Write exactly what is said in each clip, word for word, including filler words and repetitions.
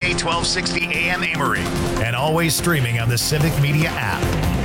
K twelve sixty A M Amory, and always streaming on the Civic Media app.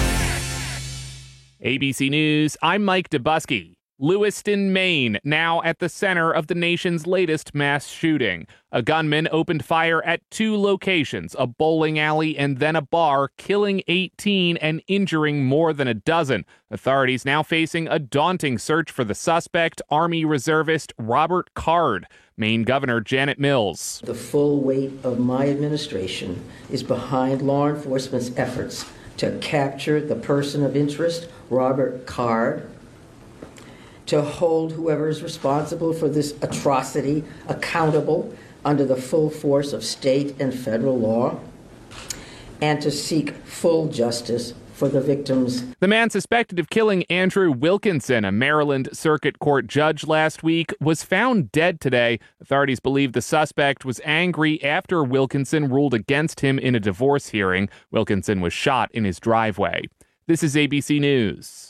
A B C News, I'm Mike Dubusky. Lewiston, Maine, now at the center of the nation's latest mass shooting. A gunman opened fire at two locations, a bowling alley and then a bar, killing eighteen and injuring more than a dozen. Authorities now facing a daunting search for the suspect, Army reservist Robert Card. Maine Governor Janet Mills. The full weight of my administration is behind law enforcement's efforts to capture the person of interest, Robert Card, to hold whoever is responsible for this atrocity accountable under the full force of state and federal law, and to seek full justice for the victims. The man suspected of killing Andrew Wilkinson, a Maryland Circuit Court judge last week, was found dead today. Authorities believe the suspect was angry after Wilkinson ruled against him in a divorce hearing. Wilkinson was shot in his driveway. This is A B C News.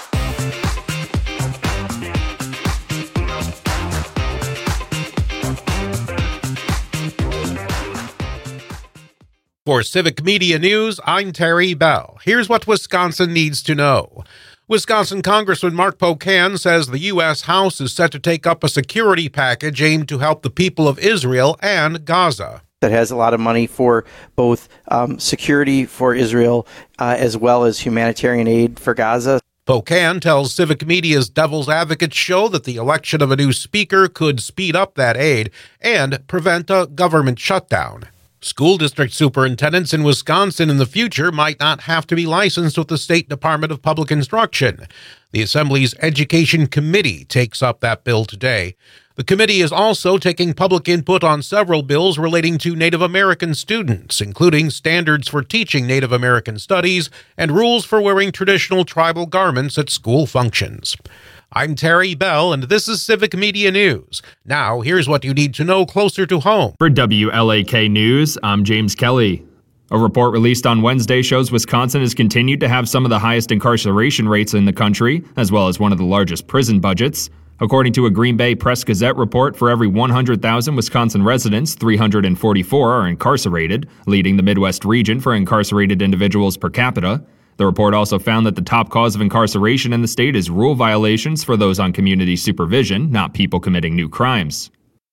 For Civic Media News, I'm Terry Bell. Here's what Wisconsin needs to know. Wisconsin Congressman Mark Pocan says the U S House is set to take up a security package aimed to help the people of Israel and Gaza. That has a lot of money for both um, security for Israel uh, as well as humanitarian aid for Gaza. Pocan tells Civic Media's Devil's Advocates show that the election of a new speaker could speed up that aid and prevent a government shutdown. School district superintendents in Wisconsin in the future might not have to be licensed with the State Department of Public Instruction. The Assembly's Education Committee takes up that bill today. The committee is also taking public input on several bills relating to Native American students, including standards for teaching Native American studies and rules for wearing traditional tribal garments at school functions. I'm Terry Bell, and this is Civic Media News. Now, here's what you need to know closer to home. For W L A K News, I'm James Kelly. A report released on Wednesday shows Wisconsin has continued to have some of the highest incarceration rates in the country, as well as one of the largest prison budgets. According to a Green Bay Press-Gazette report, for every one hundred thousand Wisconsin residents, three hundred forty-four are incarcerated, leading the Midwest region for incarcerated individuals per capita. The report also found that the top cause of incarceration in the state is rule violations for those on community supervision, not people committing new crimes.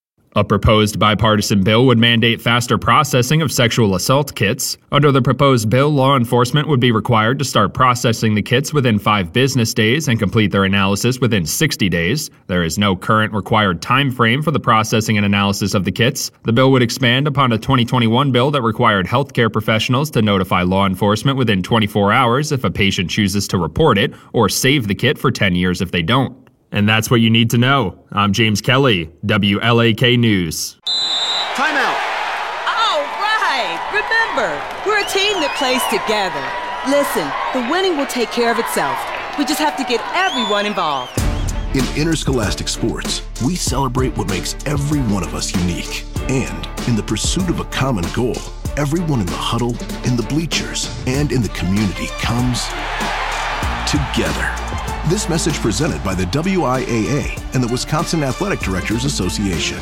A proposed bipartisan bill would mandate faster processing of sexual assault kits. Under the proposed bill, law enforcement would be required to start processing the kits within five business days and complete their analysis within sixty days. There is no current required time frame for the processing and analysis of the kits. The bill would expand upon a twenty twenty-one bill that required healthcare professionals to notify law enforcement within twenty-four hours if a patient chooses to report it, or save the kit for ten years if they don't. And that's what you need to know. I'm James Kelly, W L A K News. Timeout. All right. Remember, we're a team that plays together. Listen, the winning will take care of itself. We just have to get everyone involved. In interscholastic sports, we celebrate what makes every one of us unique. And in the pursuit of a common goal, everyone in the huddle, in the bleachers, and in the community comes together. This message presented by the W I A A and the Wisconsin Athletic Directors Association.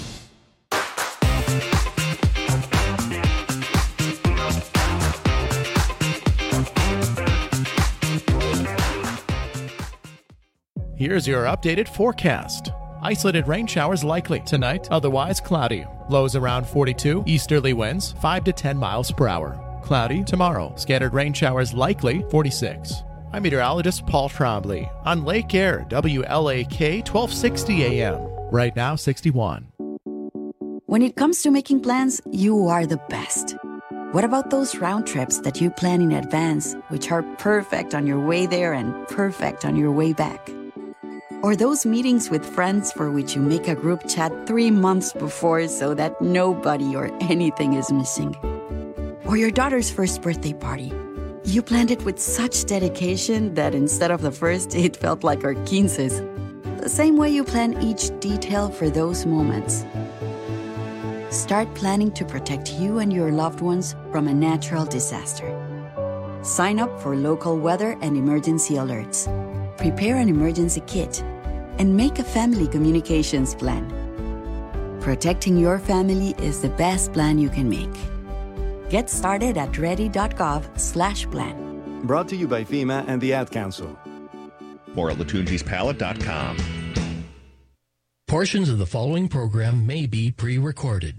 Here's your updated forecast. Isolated rain showers likely tonight, otherwise cloudy. Lows around forty-two, easterly winds five to ten miles per hour. Cloudy tomorrow, scattered rain showers likely forty-six. I'm meteorologist Paul Trombley on Lake Air, W L A K twelve sixty A M. Right now, sixty-one. When it comes to making plans, you are the best. What about those round trips that you plan in advance, which are perfect on your way there and perfect on your way back? Or those meetings with friends for which you make a group chat three months before so that nobody or anything is missing? Or your daughter's first birthday party. You planned it with such dedication that instead of the first, it felt like our quinces. The same way you plan each detail for those moments. Start planning to protect you and your loved ones from a natural disaster. Sign up for local weather and emergency alerts. Prepare an emergency kit and make a family communications plan. protecting your family is the best plan you can make. Get started at ready.gov slash plan. Brought to you by FEMA and the Ad Council. More at latunjis palette dot com. Portions of the following program may be pre-recorded.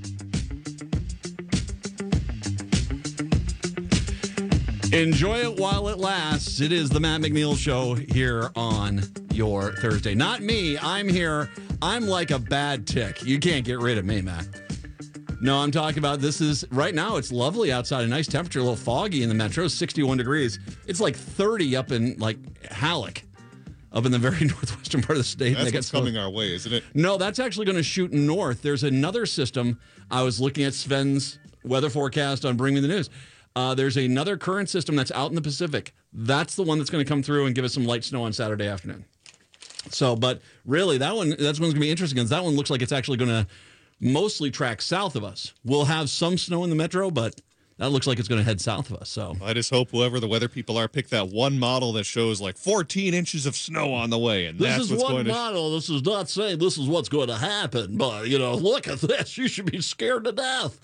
Enjoy it while it lasts. It is the Matt McNeil Show here on your Thursday. Not me. I'm here. I'm like a bad tick. You can't get rid of me, Matt. No, I'm talking about this is, right now it's lovely outside. A nice temperature, a little foggy in the metro, sixty-one degrees. It's like thirty up in like Halleck, up in the very northwestern part of the state. That's what's coming our way, isn't it? No, that's actually going to shoot north. There's another system. I was looking at Sven's weather forecast on Bring Me the News. Uh, there's another current system that's out in the Pacific. That's the one that's going to come through and give us some light snow on Saturday afternoon. So, but really, that one, that's one's going to be interesting because that one looks like it's actually going to mostly track south of us. We'll have some snow in the metro, but that looks like it's going to head south of us. So I just hope whoever the weather people are pick that one model that shows like fourteen inches of snow on the way, and this that's is what's one going to. model. This is not saying this is what's going to happen, but you know, look at this. You should be scared to death.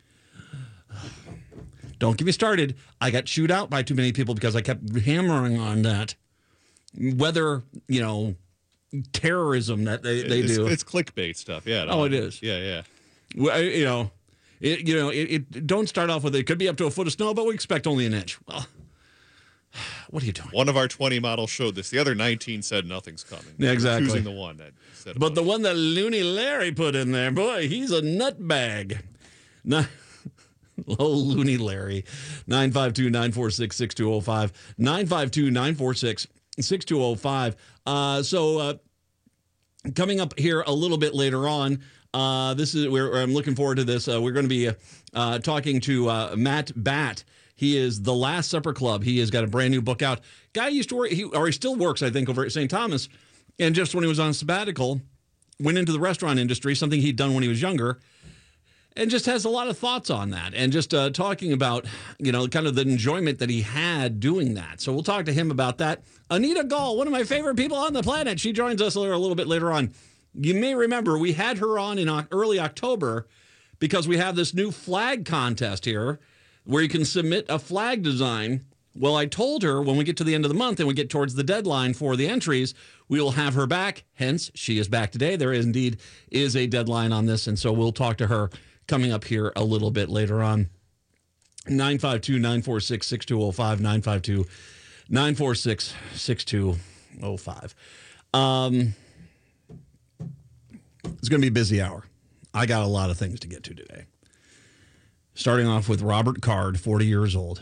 Don't get me started. I got chewed out by too many people because I kept hammering on that weather, you know, terrorism that they, they it's, do. It's clickbait stuff. Yeah. No, oh, it is. Yeah, yeah. Well, you know, it, you know, it, it don't start off with it could be up to a foot of snow, but we expect only an inch. Well, what are you doing? One of our twenty models showed this. The other nineteen said nothing's coming. Yeah, exactly. We're choosing the one that said. But the one that Looney Larry put in there, boy, he's a nutbag. Nah. Oh, Looney Larry. nine five two, nine four six, six two zero five. nine five two, nine four six, six two zero five. Uh, so uh, coming up here a little bit later on, uh, this is where I'm looking forward to this. Uh, we're going to be uh, talking to uh, Matt Batt. He is The Last Supper Club. He has got a brand new book out. Guy used to work, he, or he still works, I think, over at Saint Thomas. And just when he was on sabbatical, went into the restaurant industry, something he'd done when he was younger. And just has a lot of thoughts on that and just uh, talking about, you know, kind of the enjoyment that he had doing that. So we'll talk to him about that. Anita Gall, one of my favorite people on the planet. She joins us a little bit later on. You may remember we had her on in early October because we have this new flag contest here where you can submit a flag design. Well, I told her when we get to the end of the month and we get towards the deadline for the entries, we will have her back. Hence, she is back today. There is indeed is a deadline on this. And so we'll talk to her coming up here a little bit later on. nine five two, nine four six, six two zero five, nine five two, nine four six, six two zero five. Um, it's going to be a busy hour. I got a lot of things to get to today. Starting off with Robert Card, forty years old.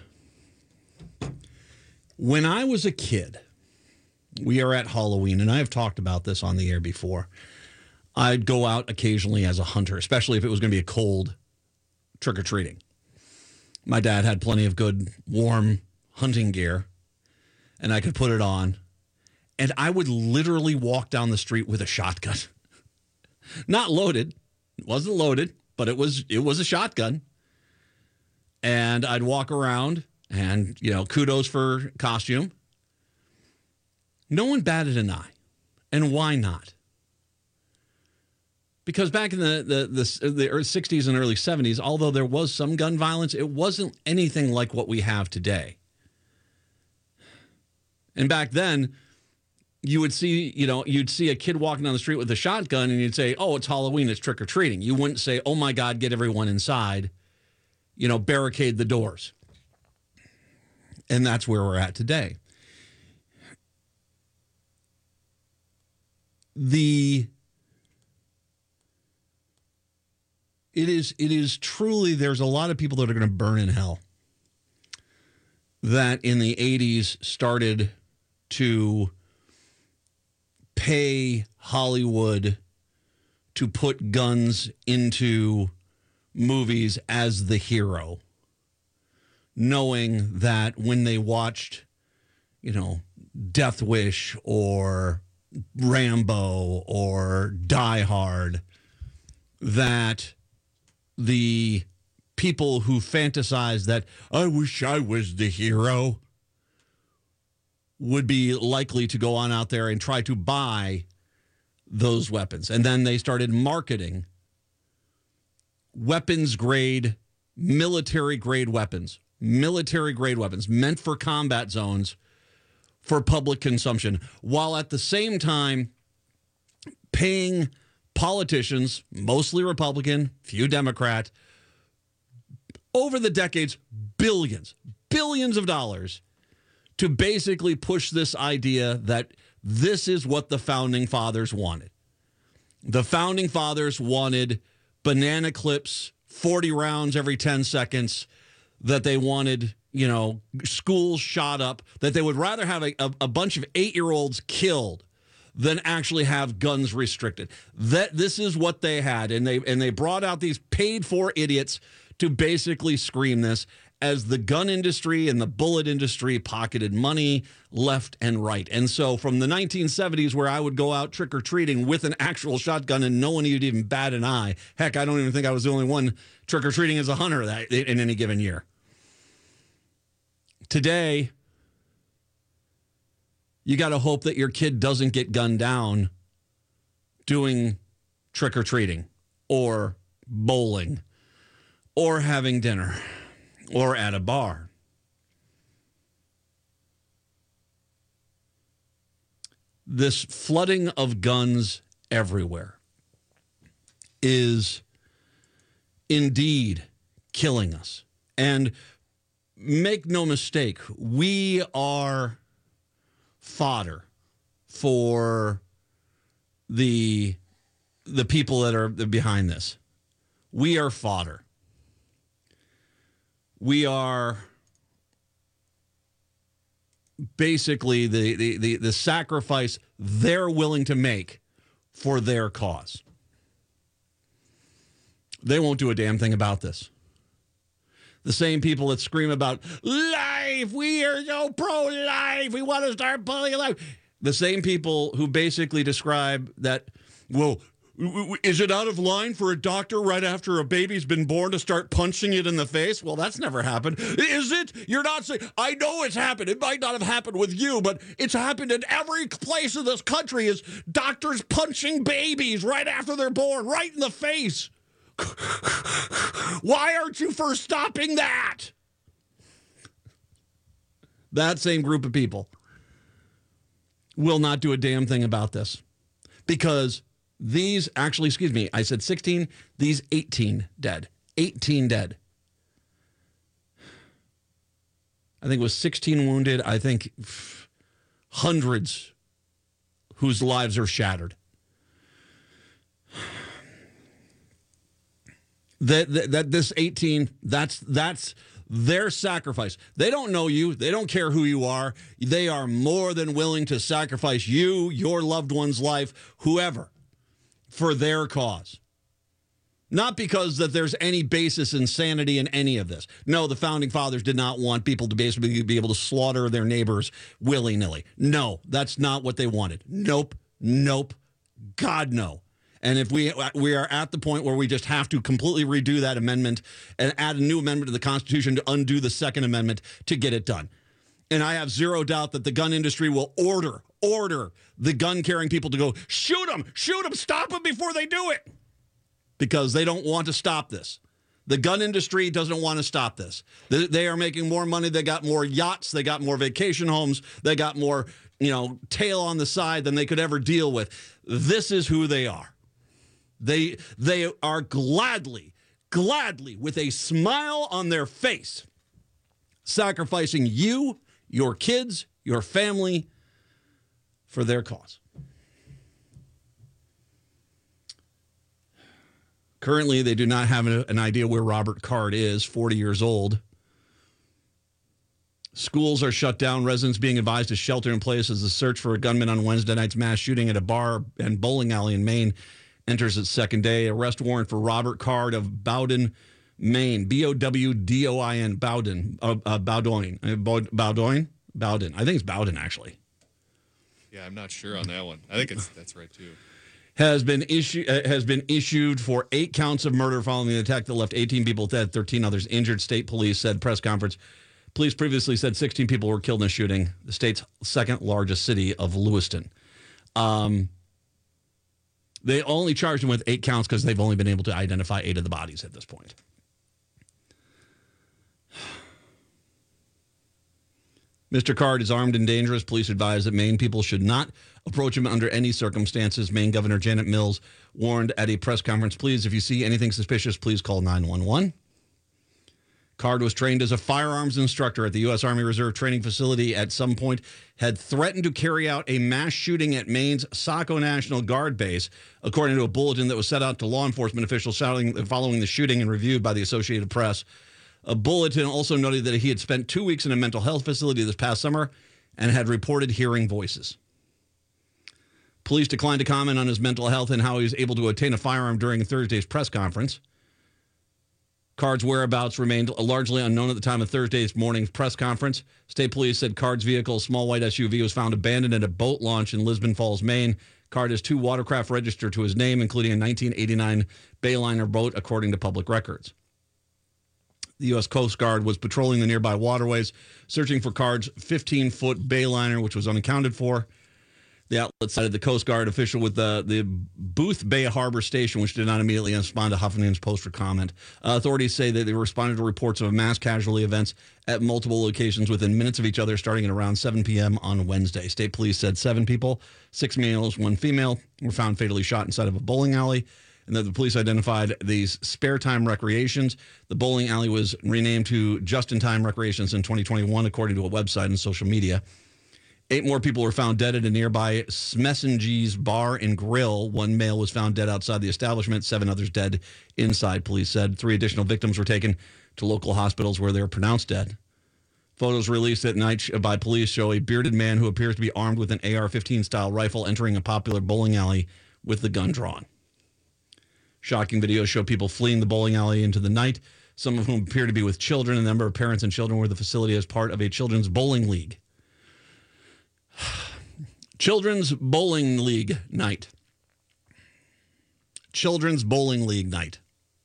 When I was a kid, we are at Halloween, and I have talked about this on the air before. I'd go out occasionally as a hunter, especially if it was going to be a cold trick-or-treating. My dad had plenty of good, warm hunting gear, and I could put it on. And I would literally walk down the street with a shotgun. Not loaded. It wasn't loaded, but it was it was a shotgun. And I'd walk around, and, you know, kudos for costume. No one batted an eye. And why not? Because back in the, the, the, the sixties and early seventies, although there was some gun violence, it wasn't anything like what we have today. And back then, you would see, you know, you'd see a kid walking down the street with a shotgun and you'd say, oh, it's Halloween, it's trick-or-treating. You wouldn't say, oh, my God, get everyone inside, you know, barricade the doors. And that's where we're at today. The... It is it is truly, there's a lot of people that are going to burn in hell that in the eighties started to pay Hollywood to put guns into movies as the hero, knowing that when they watched, you know, Death Wish or Rambo or Die Hard, that the people who fantasize that, I wish I was the hero, would be likely to go on out there and try to buy those weapons. And then they started marketing weapons grade, military grade weapons, military grade weapons meant for combat zones for public consumption, while at the same time paying politicians, mostly Republican, few Democrat, over the decades, billions, billions of dollars to basically push this idea that this is what the Founding Fathers wanted. The Founding Fathers wanted banana clips, forty rounds every ten seconds, that they wanted, you know, schools shot up, that they would rather have a, a, a bunch of eight-year-olds killed than actually have guns restricted. That this is what they had, and they and they brought out these paid-for idiots to basically scream this as the gun industry and the bullet industry pocketed money left and right. And so from the nineteen seventies, where I would go out trick-or-treating with an actual shotgun and no one would even bat an eye. Heck, I don't even think I was the only one trick-or-treating as a hunter that in any given year. Today, you got to hope that your kid doesn't get gunned down doing trick-or-treating or bowling or having dinner or at a bar. This flooding of guns everywhere is indeed killing us. And make no mistake, we are fodder for the the people that are behind this. We are fodder. We are basically the, the, the, the sacrifice they're willing to make for their cause. They won't do a damn thing about this. The same people that scream about life, we are so pro-life, we want to start bullying life. The same people who basically describe that, well, is it out of line for a doctor right after a baby's been born to start punching it in the face? Well, that's never happened. Is it? You're not saying, I know it's happened. It might not have happened with you, but it's happened in every place in this country is doctors punching babies right after they're born, right in the face. Why aren't you for stopping that? That same group of people will not do a damn thing about this because these actually, excuse me, I said sixteen, these eighteen dead. eighteen dead. I think it was sixteen wounded. I think hundreds whose lives are shattered. That, that, that this eighteen, that's that's their sacrifice. They don't know you. They don't care who you are. They are more than willing to sacrifice you, your loved one's life, whoever, for their cause. Not because that there's any basis in sanity in any of this. No, the Founding Fathers did not want people to basically be able to slaughter their neighbors willy-nilly. No, that's not what they wanted. Nope, nope, God no. And if we we are at the point where we just have to completely redo that amendment and add a new amendment to the Constitution to undo the Second Amendment to get it done. And I have zero doubt that the gun industry will order, order the gun-carrying people to go, shoot them, shoot them, stop them before they do it. Because they don't want to stop this. The gun industry doesn't want to stop this. They, they are making more money. They got more yachts. They got more vacation homes. They got more, you know, tail on the side than they could ever deal with. This is who they are. They they are gladly, gladly, with a smile on their face, sacrificing you, your kids, your family for their cause. Currently, they do not have an idea where Robert Card is, forty years old. Schools are shut down. Residents being advised to shelter in place as the search for a gunman on Wednesday night's mass shooting at a bar and bowling alley in Maine enters its second day. Arrest warrant for Robert Card of Bowdoin, Maine. B O W D O I N, Bowdoin. Uh, uh, Bowdoin. Uh, Bowdoin? Bowdoin. I think it's Bowdoin, actually. Yeah, I'm not sure on that one. I think it's that's right, too. Has been, issu- uh, has been issued for eight counts of murder following the attack that left eighteen people dead, thirteen others injured. State police said press conference. Police previously said sixteen people were killed in the shooting. The state's second largest city of Lewiston. Um... They only charged him with eight counts because they've only been able to identify eight of the bodies at this point. Mister Card is armed and dangerous. Police advise that Maine people should not approach him under any circumstances. Maine Governor Janet Mills warned at a press conference, please, if you see anything suspicious, please call nine one one. Card was trained as a firearms instructor at the U S. Army Reserve Training Facility. At some point, had threatened to carry out a mass shooting at Maine's Saco National Guard base, according to a bulletin that was set out to law enforcement officials shouting, following the shooting and reviewed by the Associated Press. A bulletin also noted that he had spent two weeks in a mental health facility this past summer and had reported hearing voices. Police declined to comment on his mental health and how he was able to obtain a firearm during Thursday's press conference. Card's whereabouts remained largely unknown at the time of Thursday's morning's press conference. State police said Card's vehicle, a small white S U V, was found abandoned at a boat launch in Lisbon Falls, Maine. Card has two watercraft registered to his name, including a nineteen eighty-nine Bayliner boat, according to public records. The U S. Coast Guard was patrolling the nearby waterways, searching for Card's fifteen-foot Bayliner, which was unaccounted for. The outlet cited the Coast Guard official with the, the Booth Bay Harbor Station, which did not immediately respond to Huffington's Post for comment. Uh, authorities say that they responded to reports of mass casualty events at multiple locations within minutes of each other, starting at around seven p.m. on Wednesday. State police said seven people, six males, one female, were found fatally shot inside of a bowling alley, and that the police identified these spare time recreations. The bowling alley was renamed to Just in Time Recreations in twenty twenty-one, according to a website and social media. Eight more people were found dead at a nearby Smessingee's Bar and Grill. One male was found dead outside the establishment. Seven others dead inside, police said. Three additional victims were taken to local hospitals where they were pronounced dead. Photos released at night by police show a bearded man who appears to be armed with an A R fifteen style rifle entering a popular bowling alley with the gun drawn. Shocking videos show people fleeing the bowling alley into the night, some of whom appear to be with children. A number of parents and children were at the facility as part of a children's bowling league. Children's Bowling League night. Children's Bowling League night.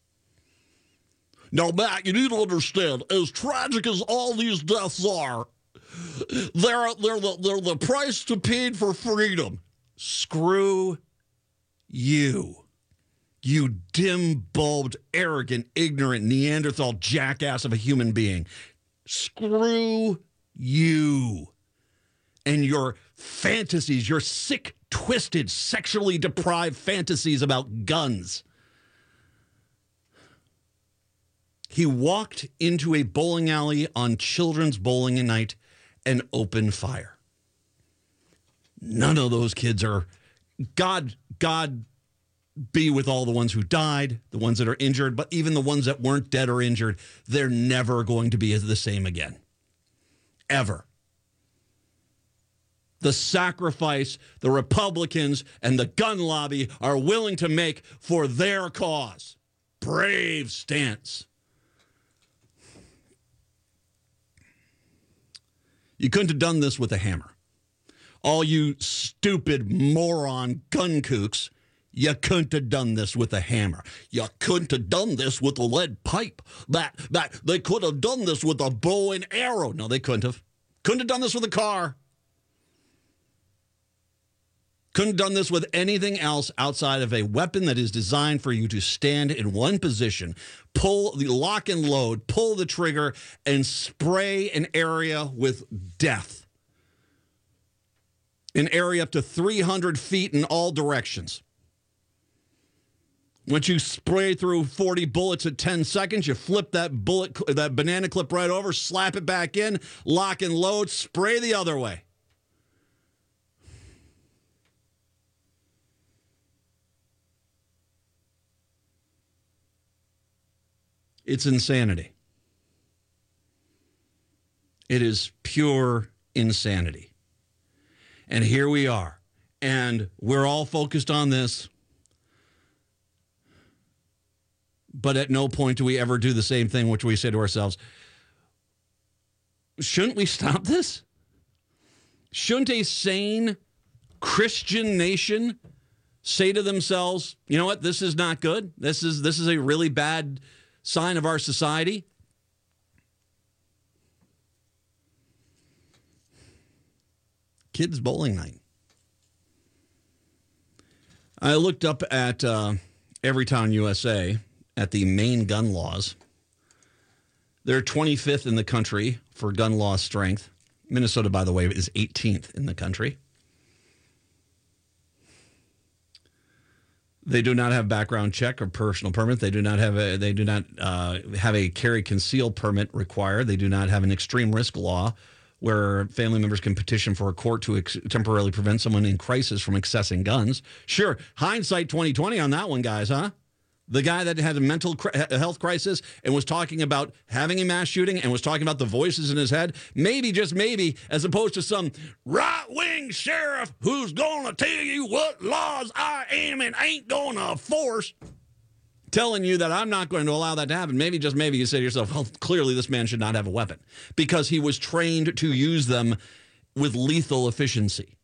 Now, Matt, you need to understand, as tragic as all these deaths are, they're, they're, the, they're the price to pay for freedom. Screw you. You dim-bulbed, arrogant, ignorant Neanderthal jackass of a human being. Screw you. And your fantasies, your sick, twisted, sexually deprived fantasies about guns. He walked into a bowling alley on Children's Bowling Night and opened fire. None of those kids are, God, God be with all the ones who died, the ones that are injured, but even the ones that weren't dead or injured, they're never going to be the same again. Ever. The sacrifice the Republicans and the gun lobby are willing to make for their cause. Brave stance. You couldn't have done this with a hammer. All you stupid moron gun kooks, you couldn't have done this with a hammer. You couldn't have done this with a lead pipe. That, that, they could have done this with a bow and arrow. No, they couldn't have. Couldn't have done this with a car. Couldn't have done this with anything else outside of a weapon that is designed for you to stand in one position, pull the lock and load, pull the trigger, and spray an area with death. An area up to three hundred feet in all directions. Once you spray through forty bullets at ten seconds, you flip that bullet, that banana clip right over, slap it back in, lock and load, spray the other way. It's insanity. It is pure insanity. And here we are. And we're all focused on this. But at no point do we ever do the same thing, which we say to ourselves, shouldn't we stop this? Shouldn't a sane Christian nation say to themselves, you know what, this is not good. This is this is a really bad sign of our society. Kids bowling night. I looked up at uh, Everytown U S A at the Maine gun laws. They're twenty-fifth in the country for gun law strength. Minnesota, by the way, is eighteenth in the country. They do not have background check or personal permit. They do not have a. They do not uh, have a carry conceal permit required. They do not have an extreme risk law, where family members can petition for a court to ex- temporarily prevent someone in crisis from accessing guns. Sure, hindsight twenty twenty on that one, guys, huh? The guy that had a mental cr- health crisis and was talking about having a mass shooting and was talking about the voices in his head, maybe, just maybe, as opposed to some right-wing sheriff who's going to tell you what laws I am and ain't going to enforce, telling you that I'm not going to allow that to happen. Maybe, just maybe, you say to yourself, well, clearly this man should not have a weapon because he was trained to use them with lethal efficiency.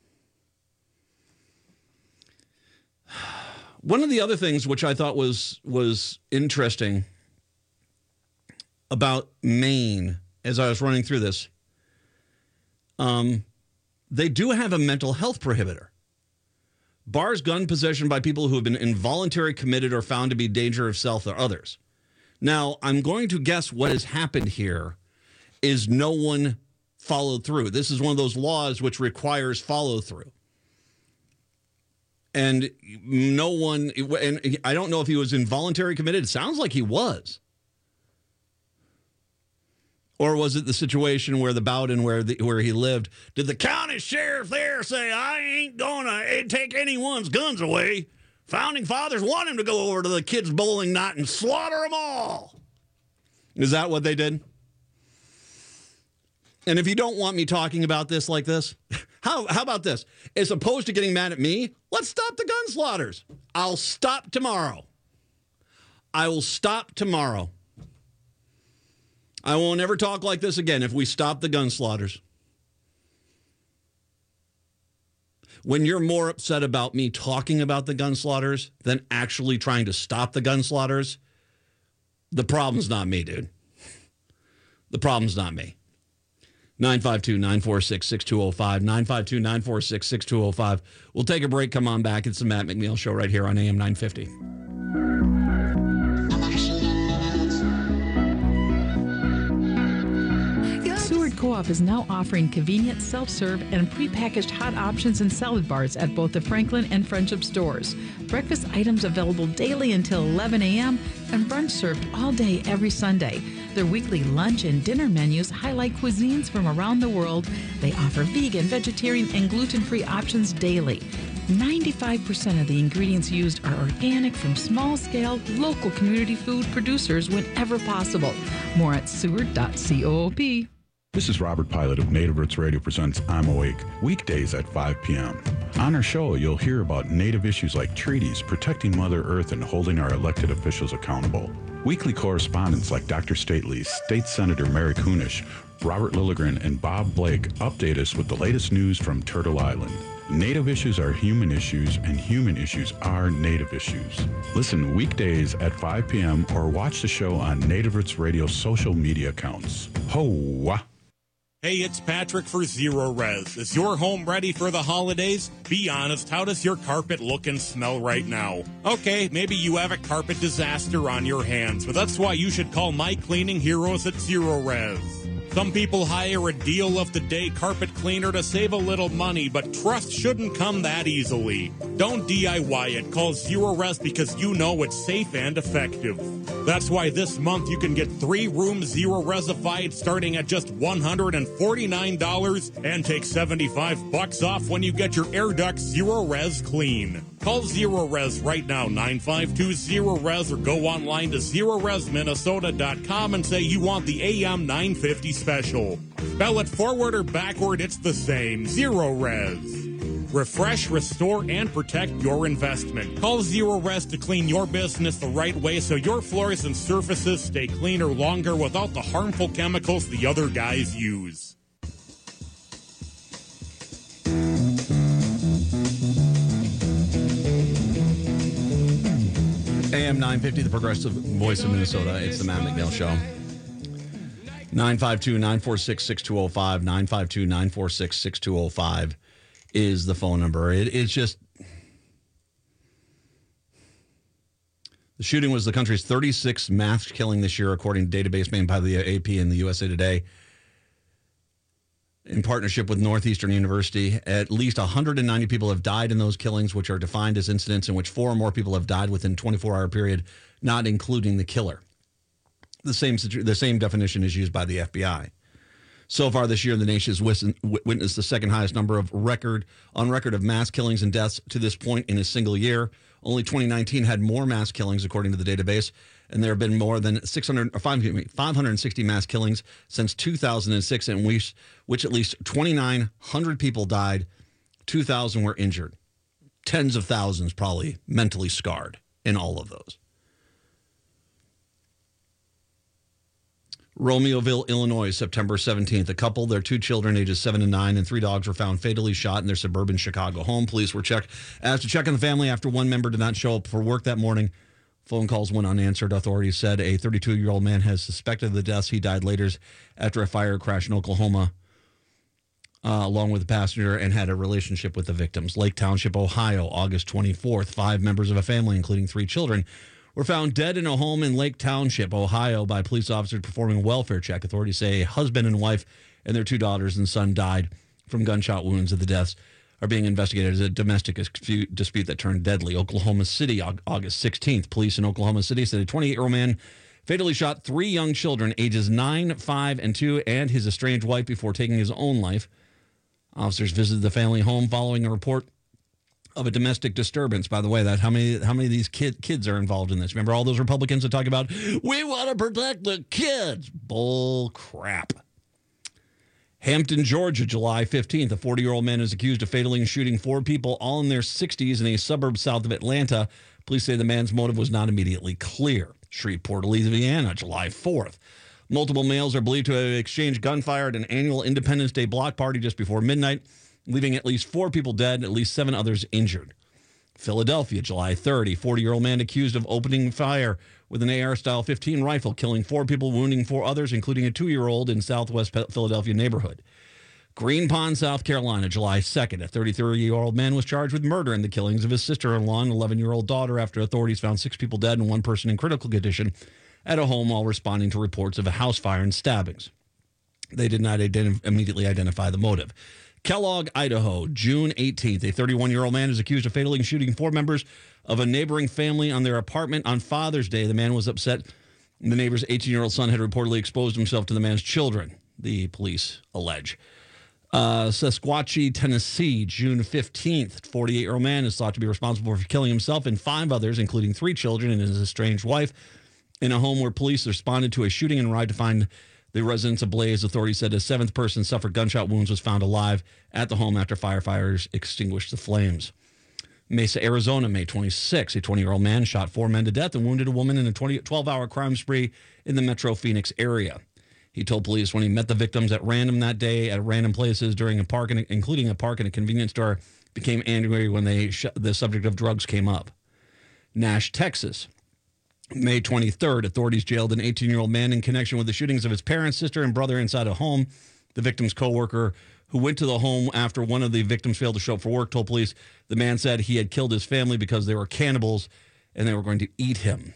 One of the other things which I thought was was interesting about Maine as I was running through this, um, they do have a mental health prohibitor. Bars gun possession by people who have been involuntarily committed or found to be a danger of self or others. Now, I'm going to guess what has happened here is no one followed through. This is one of those laws which requires follow through. And no one, and I don't know if he was involuntarily committed. It sounds like he was. Or was it the situation where the Bowden, where the, where he lived, did the county sheriff there say, I ain't going to take anyone's guns away? Founding fathers want him to go over to the kids' bowling night and slaughter them all. Is that what they did? And if you don't want me talking about this like this, how how about this? As opposed to getting mad at me, let's stop the gun slaughters. I'll stop tomorrow. I will stop tomorrow. I won't ever talk like this again if we stop the gun slaughters. When you're more upset about me talking about the gun slaughters than actually trying to stop the gun slaughters, the problem's not me, dude. The problem's not me. nine five two, nine four six, six two zero five, nine five two, nine four six, six two zero five. We'll take a break. Come on back. It's the Matt McNeil Show right here on A M nine fifty. Seward Co-op is now offering convenient self-serve and prepackaged hot options and salad bars at both the Franklin and Friendship stores. Breakfast items available daily until eleven a.m. and brunch served all day every Sunday. Their weekly lunch and dinner menus highlight cuisines from around the world. They offer vegan, vegetarian, and gluten-free options daily. ninety-five percent of the ingredients used are organic from small-scale, local community food producers whenever possible. More at seward dot coop. This is Robert Pilot of Native Roots Radio presents I'm Awake, weekdays at five p.m. On our show, you'll hear about Native issues like treaties, protecting Mother Earth, and holding our elected officials accountable. Weekly correspondents like Doctor Stately, State Senator Mary Kunesh, Robert Lilligren, and Bob Blake update us with the latest news from Turtle Island. Native issues are human issues, and human issues are Native issues. Listen weekdays at five p.m. or watch the show on Native Roots Radio social media accounts. Ho-wah! Hey, it's Patrick for Zero Res. Is your home ready for the holidays? Be honest, how does your carpet look and smell right now? Okay, maybe you have a carpet disaster on your hands, but that's why you should call my cleaning heroes at Zero Res. Some people hire a deal of the day carpet cleaner to save a little money, but trust shouldn't come that easily. Don't D I Y it. Call Zero Res because you know it's safe and effective. That's why this month you can get three rooms Zero Resified starting at just one hundred forty-nine dollars and take seventy-five bucks off when you get your air ducts Zero Res clean. Call Zero Res right now, nine five two zero res, or go online to zero res minnesota dot com and say you want the A M nine fifty special. Spell it forward or backward, it's the same. Zero Res. Refresh, restore, and protect your investment. Call Zero Res to clean your business the right way so your floors and surfaces stay cleaner longer without the harmful chemicals the other guys use. A M nine fifty, the progressive voice of Minnesota. It's the Matt McNeil Show. nine five two, nine four six, six two zero five, nine five two, nine four six, six two zero five is the phone number. It, it's just, The shooting was the country's thirty-sixth mass killing this year, according to a database made by the A P and the U S A Today. In partnership with Northeastern University, at least one hundred ninety people have died in those killings, which are defined as incidents in which four or more people have died within a twenty-four hour period, not including the killer. The same, the same definition is used by the F B I. So far this year, the nation has witnessed the second highest number of record on record of mass killings and deaths to this point in a single year. Only twenty nineteen had more mass killings, according to the database, and there have been more than six hundred, or five hundred sixty mass killings since two thousand six, in which, which at least twenty-nine hundred people died, two thousand were injured. Tens of thousands probably mentally scarred in all of those. Romeoville, Illinois, September seventeenth. A couple, their two children, ages seven and nine, and three dogs were found fatally shot in their suburban Chicago home. Police were checked, asked to check on the family after one member did not show up for work that morning. Phone calls went unanswered. Authorities said a thirty-two-year-old man has suspected the deaths. He died later after a fire crash in Oklahoma, uh, along with the passenger, and had a relationship with the victims. Lake Township, Ohio, August twenty-fourth. Five members of a family, including three children, were found dead in a home in Lake Township, Ohio, by police officers performing a welfare check. Authorities say a husband and wife and their two daughters and son died from gunshot wounds. The deaths are being investigated as a domestic dispute that turned deadly. Oklahoma City, August sixteenth. Police in Oklahoma City said a twenty-eight-year-old man fatally shot three young children, ages nine, five, and two, and his estranged wife before taking his own life. Officers visited the family home following a report of a domestic disturbance. By the way, that how many how many of these kid, kids are involved in this? Remember all those Republicans that talk about, we want to protect the kids? Bull crap. Hampton, Georgia, July fifteenth. A forty-year-old man is accused of fatally shooting four people, all in their sixties, in a suburb south of Atlanta. Police say the man's motive was not immediately clear. Shreveport, Louisiana, July fourth. Multiple males are believed to have exchanged gunfire at an annual Independence Day block party just before midnight, leaving at least four people dead and at least seven others injured. Philadelphia, July third. A forty-year-old man accused of opening fire with an A R-style fifteen rifle, killing four people, wounding four others, including a two-year-old in southwest Philadelphia neighborhood. Green Pond, South Carolina, July second. A thirty-three-year-old man was charged with murder in the killings of his sister-in-law and eleven-year-old daughter after authorities found six people dead and one person in critical condition at a home while responding to reports of a house fire and stabbings. They did not ident- immediately identify the motive. Kellogg, Idaho, June eighteenth. A thirty-one-year-old man is accused of fatally shooting four members of a neighboring family on their apartment on Father's Day. The man was upset. The neighbor's eighteen-year-old son had reportedly exposed himself to the man's children, the police allege. Uh, Sequatchie, Tennessee, June fifteenth. forty-eight-year-old man is thought to be responsible for killing himself and five others, including three children and his estranged wife, in a home where police responded to a shooting and arrived to find the residence ablaze. Authorities said a seventh person suffered gunshot wounds, was found alive at the home after firefighters extinguished the flames. Mesa, Arizona, May twenty-sixth. A twenty-year-old man shot four men to death and wounded a woman in a twelve-hour crime spree in the Metro Phoenix area. He told police when he met the victims at random that day at random places during a park, including a park and a convenience store, became angry when they sh- the subject of drugs came up. Nash, Texas. May twenty-third, authorities jailed an eighteen-year-old man in connection with the shootings of his parents, sister, and brother inside a home. The victim's coworker, who went to the home after one of the victims failed to show up for work, told police the man said he had killed his family because they were cannibals and they were going to eat him.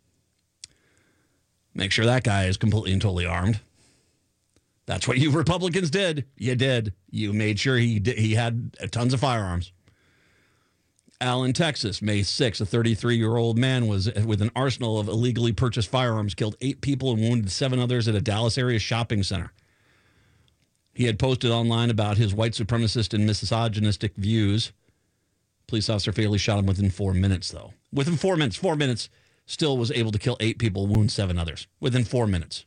Make sure that guy is completely and totally armed. That's what you Republicans did. You did. You made sure he did, he had tons of firearms. Allen, Texas, May sixth. A thirty-three-year-old man was with an arsenal of illegally purchased firearms, killed eight people and wounded seven others at a Dallas area shopping center. He had posted online about his white supremacist and misogynistic views. Police officer fatally shot him within four minutes, though. Within four minutes, four minutes, still was able to kill eight people, wound seven others. Within four minutes.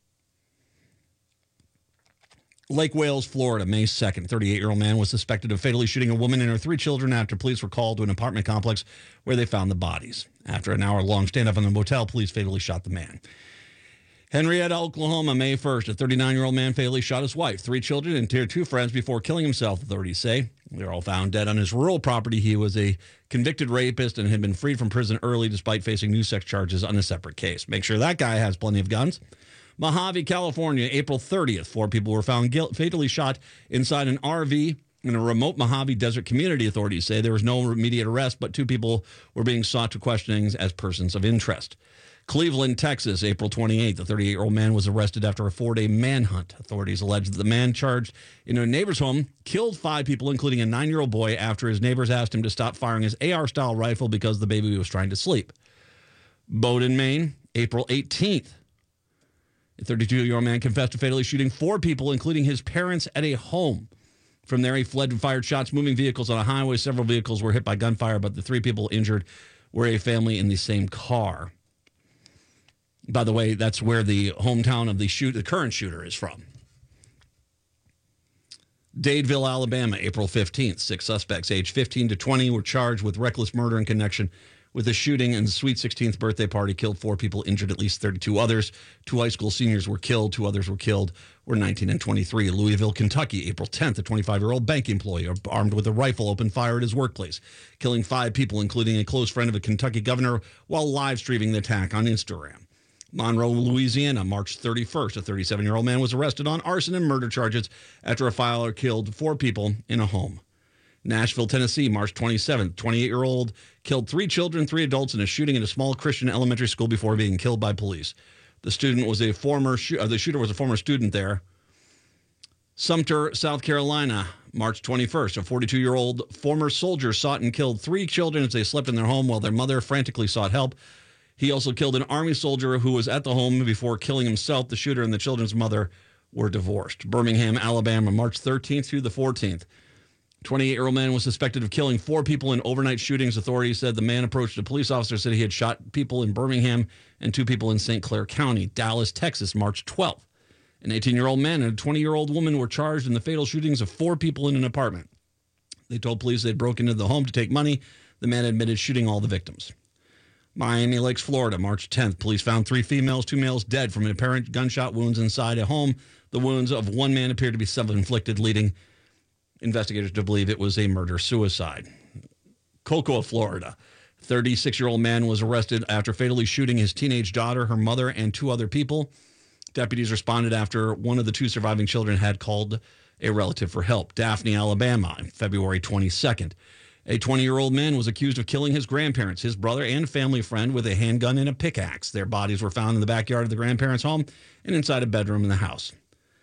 Lake Wales, Florida, May second. thirty-eight-year-old man was suspected of fatally shooting a woman and her three children after police were called to an apartment complex where they found the bodies. After an hour-long standoff in the motel, police fatally shot the man. Henrietta, Oklahoma, May first. A thirty-nine-year-old man fatally shot his wife, three children, and two friends before killing himself, authorities say. They're all found dead on his rural property. He was a convicted rapist and had been freed from prison early despite facing new sex charges on a separate case. Make sure that guy has plenty of guns. Mojave, California, April thirtieth. Four people were found guilt, fatally shot inside an R V In a remote Mojave Desert community, authorities say there was no immediate arrest, but two people were being sought to questioning as persons of interest. Cleveland, Texas, April twenty-eighth, a thirty-eight-year-old man was arrested after a four-day manhunt. Authorities allege that the man charged in a neighbor's home killed five people, including a nine-year-old boy, after his neighbors asked him to stop firing his A R-style rifle because the baby was trying to sleep. Bowdoin, Maine, April eighteenth. A thirty-two-year-old man confessed to fatally shooting four people, including his parents, at a home. From there, he fled and fired shots, moving vehicles on a highway. Several vehicles were hit by gunfire, but the three people injured were a family in the same car. By the way, that's where the hometown of the shoot, the current shooter is from. Dadeville, Alabama, April fifteenth. Six suspects aged fifteen to twenty were charged with reckless murder in connection with a shooting and the sweet sixteenth birthday party. Killed four people, injured at least thirty-two others. Two high school seniors were killed. Two others were killed, were nineteen and twenty-three. Louisville, Kentucky, April tenth. A twenty-five-year-old bank employee armed with a rifle opened fire at his workplace, killing five people, including a close friend of a Kentucky governor, while live streaming the attack on Instagram. Monroe, Louisiana, March thirty-first. A thirty-seven-year-old man was arrested on arson and murder charges after a filer killed four people in a home. Nashville, Tennessee, March twenty-seventh. twenty-eight-year-old killed three children, three adults in a shooting at a small Christian elementary school before being killed by police. The student was a former sh- uh, the shooter was a former student there. Sumter, South Carolina, March twenty-first. A forty-two-year-old former soldier sought and killed three children as they slept in their home while their mother frantically sought help. He also killed an Army soldier who was at the home before killing himself. The shooter and the children's mother were divorced. Birmingham, Alabama, March thirteenth through the fourteenth. twenty-eight-year-old man was suspected of killing four people in overnight shootings. Authorities said the man approached a police officer, said he had shot people in Birmingham and two people in Saint Clair County. Dallas, Texas, March twelfth. An eighteen-year-old man and a twenty-year-old woman were charged in the fatal shootings of four people in an apartment. They told police they'd broken into the home to take money. The man admitted shooting all the victims. Miami Lakes, Florida, March tenth. Police found three females, two males dead from apparent gunshot wounds inside a home. The wounds of one man appeared to be self-inflicted, leading investigators to believe it was a murder-suicide. Cocoa, Florida. thirty-six-year-old man was arrested after fatally shooting his teenage daughter, her mother, and two other people. Deputies responded after one of the two surviving children had called a relative for help. Daphne, Alabama, February twenty-second. A twenty-year-old man was accused of killing his grandparents, his brother, and family friend with a handgun and a pickaxe. Their bodies were found in the backyard of the grandparents' home and inside a bedroom in the house.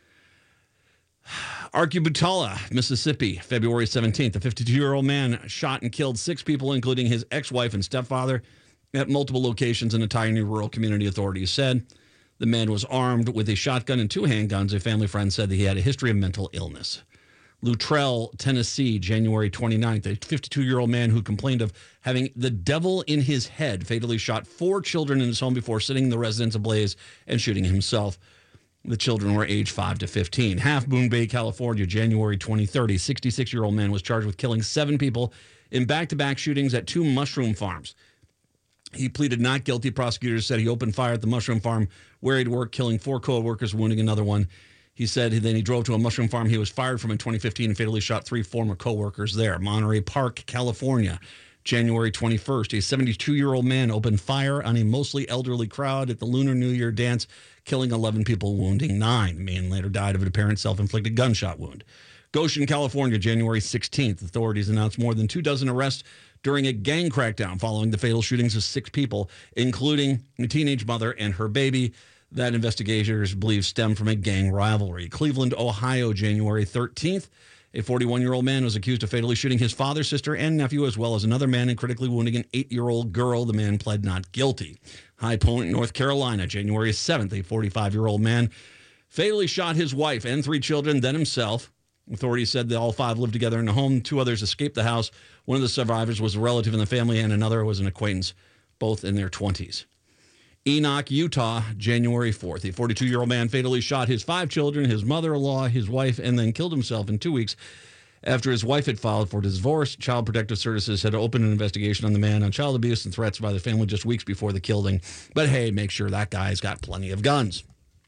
Arcubutala, Mississippi, February seventeenth. A fifty-two-year-old man shot and killed six people, including his ex-wife and stepfather, at multiple locations in a tiny rural community, authorities said. The man was armed with a shotgun and two handguns. A family friend said that he had a history of mental illness. Luttrell, Tennessee, January twenty-ninth. A fifty-two-year-old man who complained of having the devil in his head fatally shot four children in his home before setting the residence ablaze and shooting himself. The children were aged five to fifteen. Half Moon Bay, California, January twenty-third. A sixty-six-year-old man was charged with killing seven people in back-to-back shootings at two mushroom farms. He pleaded not guilty. Prosecutors said he opened fire at the mushroom farm where he'd worked, killing four co-workers, wounding another one. He said then he drove to a mushroom farm he was fired from in twenty fifteen and fatally shot three former co-workers there. Monterey Park, California, January twenty-first. A seventy-two-year-old man opened fire on a mostly elderly crowd at the Lunar New Year dance, killing eleven people, wounding nine. The man later died of an apparent self-inflicted gunshot wound. Goshen, California, January sixteenth. Authorities announced more than two dozen arrests during a gang crackdown following the fatal shootings of six people, including a teenage mother and her baby, that investigators believe stemmed from a gang rivalry. Cleveland, Ohio, January thirteenth. A forty-one-year-old man was accused of fatally shooting his father, sister, and nephew, as well as another man, and critically wounding an eight-year-old girl. The man pled not guilty. High Point, North Carolina, January seventh. A forty-five-year-old man fatally shot his wife and three children, then himself. Authorities said that all five lived together in the home. Two others escaped the house. One of the survivors was a relative in the family, and another was an acquaintance, both in their twenties. Enoch, Utah, January fourth. A forty-two-year-old man fatally shot his five children, his mother-in-law, his wife, and then killed himself in two weeks after his wife had filed for divorce. Child Protective Services had opened an investigation on the man on child abuse and threats by the family just weeks before the killing. But hey, make sure that guy's got plenty of guns.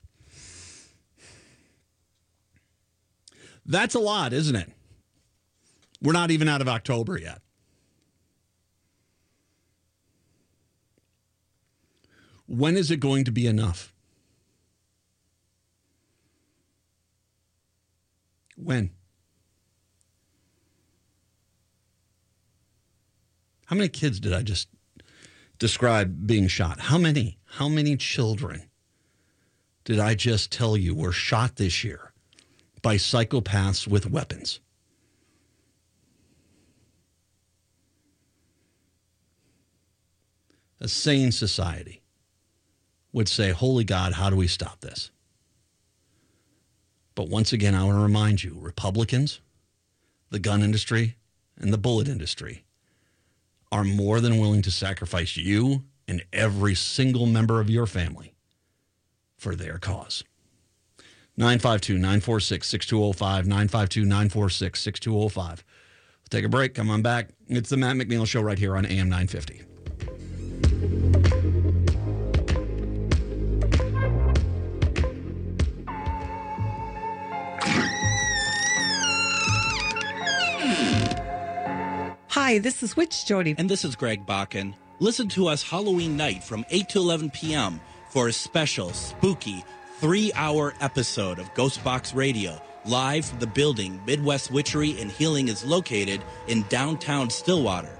That's a lot, isn't it? We're not even out of October yet. When is it going to be enough? When? How many kids did I just describe being shot? How many? How many children did I just tell you were shot this year by psychopaths with weapons? A sane society would say, holy God, how do we stop this? But once again, I want to remind you, Republicans, the gun industry, and the bullet industry are more than willing to sacrifice you and every single member of your family for their cause. nine five two, nine four six, six two zero five, nine five two, nine four six, six two zero five. We'll take a break. Come on back. It's the Matt McNeil Show right here on A M nine fifty. Hi, this is Witch Jody. And this is Greg Bakken. Listen to us Halloween night from eight to eleven p.m. for a special, spooky, three-hour episode of Ghost Box Radio, live from the building Midwest Witchery and Healing is located in downtown Stillwater.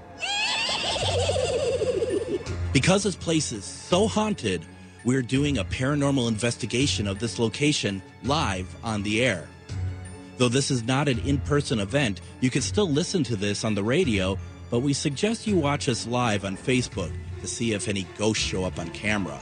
Because this place is so haunted, we're doing a paranormal investigation of this location live on the air. Though this is not an in-person event, you can still listen to this on the radio, but we suggest you watch us live on Facebook to see if any ghosts show up on camera.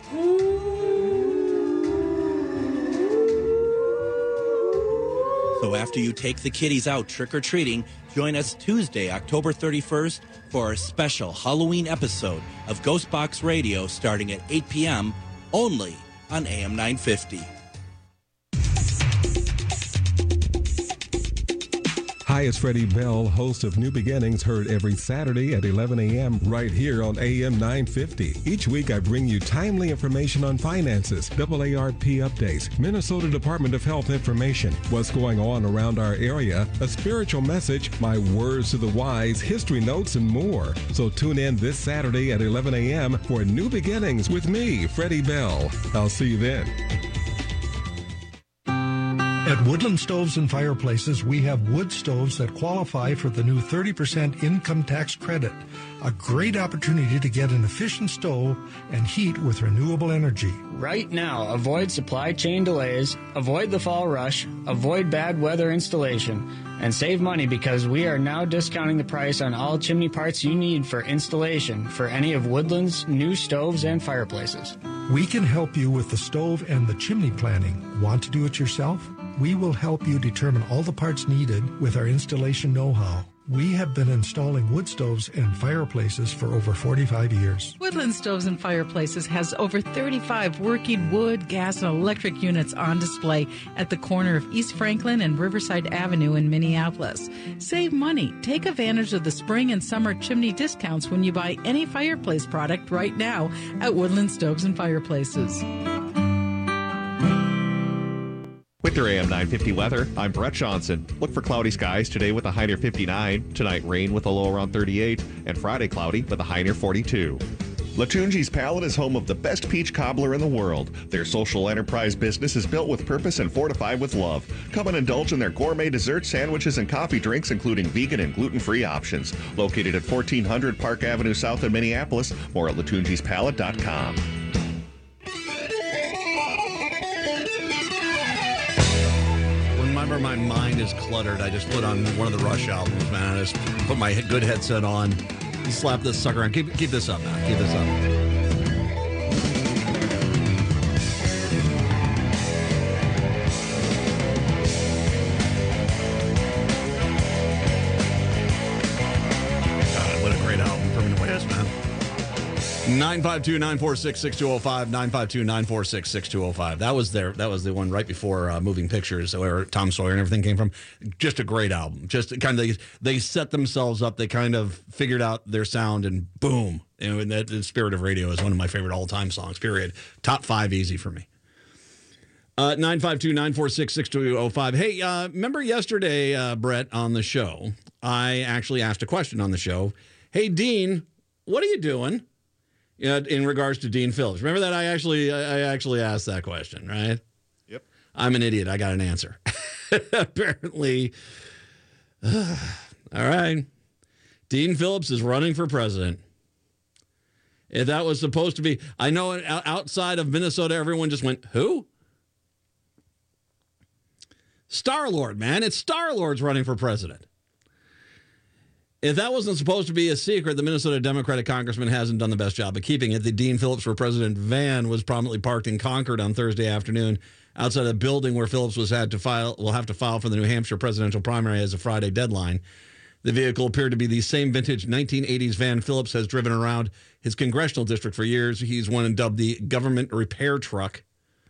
So after you take the kiddies out trick-or-treating, join us Tuesday, October thirty-first for a special Halloween episode of Ghost Box Radio starting at eight p.m. only on A M nine fifty. Hi, it's Freddie Bell, host of New Beginnings, heard every Saturday at eleven a.m. right here on A M nine fifty. Each week, I bring you timely information on finances, A A R P updates, Minnesota Department of Health information, what's going on around our area, a spiritual message, my words to the wise, history notes, and more. So tune in this Saturday at eleven a.m. for New Beginnings with me, Freddie Bell. I'll see you then. At Woodland Stoves and Fireplaces, we have wood stoves that qualify for the new thirty percent income tax credit. A great opportunity to get an efficient stove and heat with renewable energy. Right now, avoid supply chain delays, avoid the fall rush, avoid bad weather installation, and save money because we are now discounting the price on all chimney parts you need for installation for any of Woodland's new stoves and fireplaces. We can help you with the stove and the chimney planning. Want to do it yourself? We will help you determine all the parts needed with our installation know-how. We have been installing wood stoves and fireplaces for over forty-five years. Woodland Stoves and Fireplaces has over thirty-five working wood, gas, and electric units on display at the corner of East Franklin and Riverside Avenue in Minneapolis. Save money. Take advantage of the spring and summer chimney discounts when you buy any fireplace product right now at Woodland Stoves and Fireplaces. With your A M nine fifty weather, I'm Brett Johnson. Look for cloudy skies today with a high near fifty-nine, tonight rain with a low around thirty-eight, and Friday cloudy with a high near forty-two. Latunji's Palate is home of the best peach cobbler in the world. Their social enterprise business is built with purpose and fortified with love. Come and indulge in their gourmet desserts, sandwiches, and coffee drinks, including vegan and gluten-free options. Located at fourteen hundred Park Avenue South in Minneapolis. More at latunjis palate dot com. Whenever my mind is cluttered, I just put on one of the Rush albums, man. I just put my good headset on, slap this sucker on. Keep, keep this up, man. Keep this up. God, what a great album from the West, man. nine five two, nine four six, six two zero five, nine five two, nine four six, six two zero five. That was their, that was the one right before uh, Moving Pictures, where Tom Sawyer and everything came from. Just a great album. Just kind of, they, they set themselves up. They kind of figured out their sound, and boom. You know, and that, the Spirit of Radio is one of my favorite all-time songs, period. Top five easy for me. Uh, nine five two, nine four six, six two zero five. Hey, uh, remember yesterday, uh, Brett, on the show, I actually asked a question on the show. Hey, Dean, what are you doing? You know, in regards to Dean Phillips. Remember that I actually I actually asked that question, right? Yep. I'm an idiot. I got an answer. Apparently. Uh, all right. Dean Phillips is running for president. If that was supposed to be, I know outside of Minnesota, everyone just went, who? Star-Lord, man. It's Star-Lord's running for president. If that wasn't supposed to be a secret, the Minnesota Democratic congressman hasn't done the best job of keeping it. The Dean Phillips for President van was prominently parked in Concord on Thursday afternoon outside a building where Phillips was had to file will have to file for the New Hampshire presidential primary as a Friday deadline. The vehicle appeared to be the same vintage nineteen eighties van Phillips has driven around his congressional district for years. He's one and dubbed the government repair truck.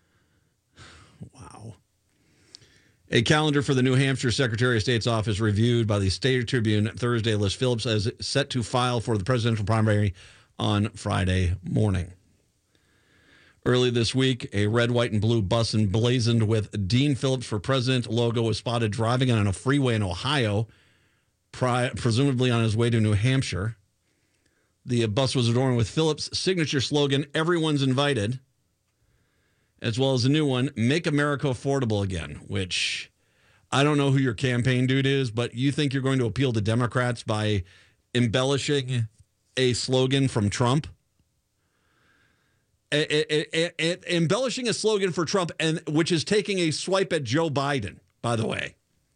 Wow. A calendar for the New Hampshire Secretary of State's office reviewed by the State Tribune Thursday lists Phillips as set to file for the presidential primary on Friday morning. Early this week, a red, white, and blue bus emblazoned with Dean Phillips for President logo was spotted driving on a freeway in Ohio, pri- presumably on his way to New Hampshire. The bus was adorned with Phillips' signature slogan, "Everyone's invited," as well as a new one, "Make America Affordable Again," which I don't know who your campaign dude is, but you think you're going to appeal to Democrats by embellishing a slogan from Trump? It, it, it, it, embellishing a slogan for Trump, and which is taking a swipe at Joe Biden, by the way.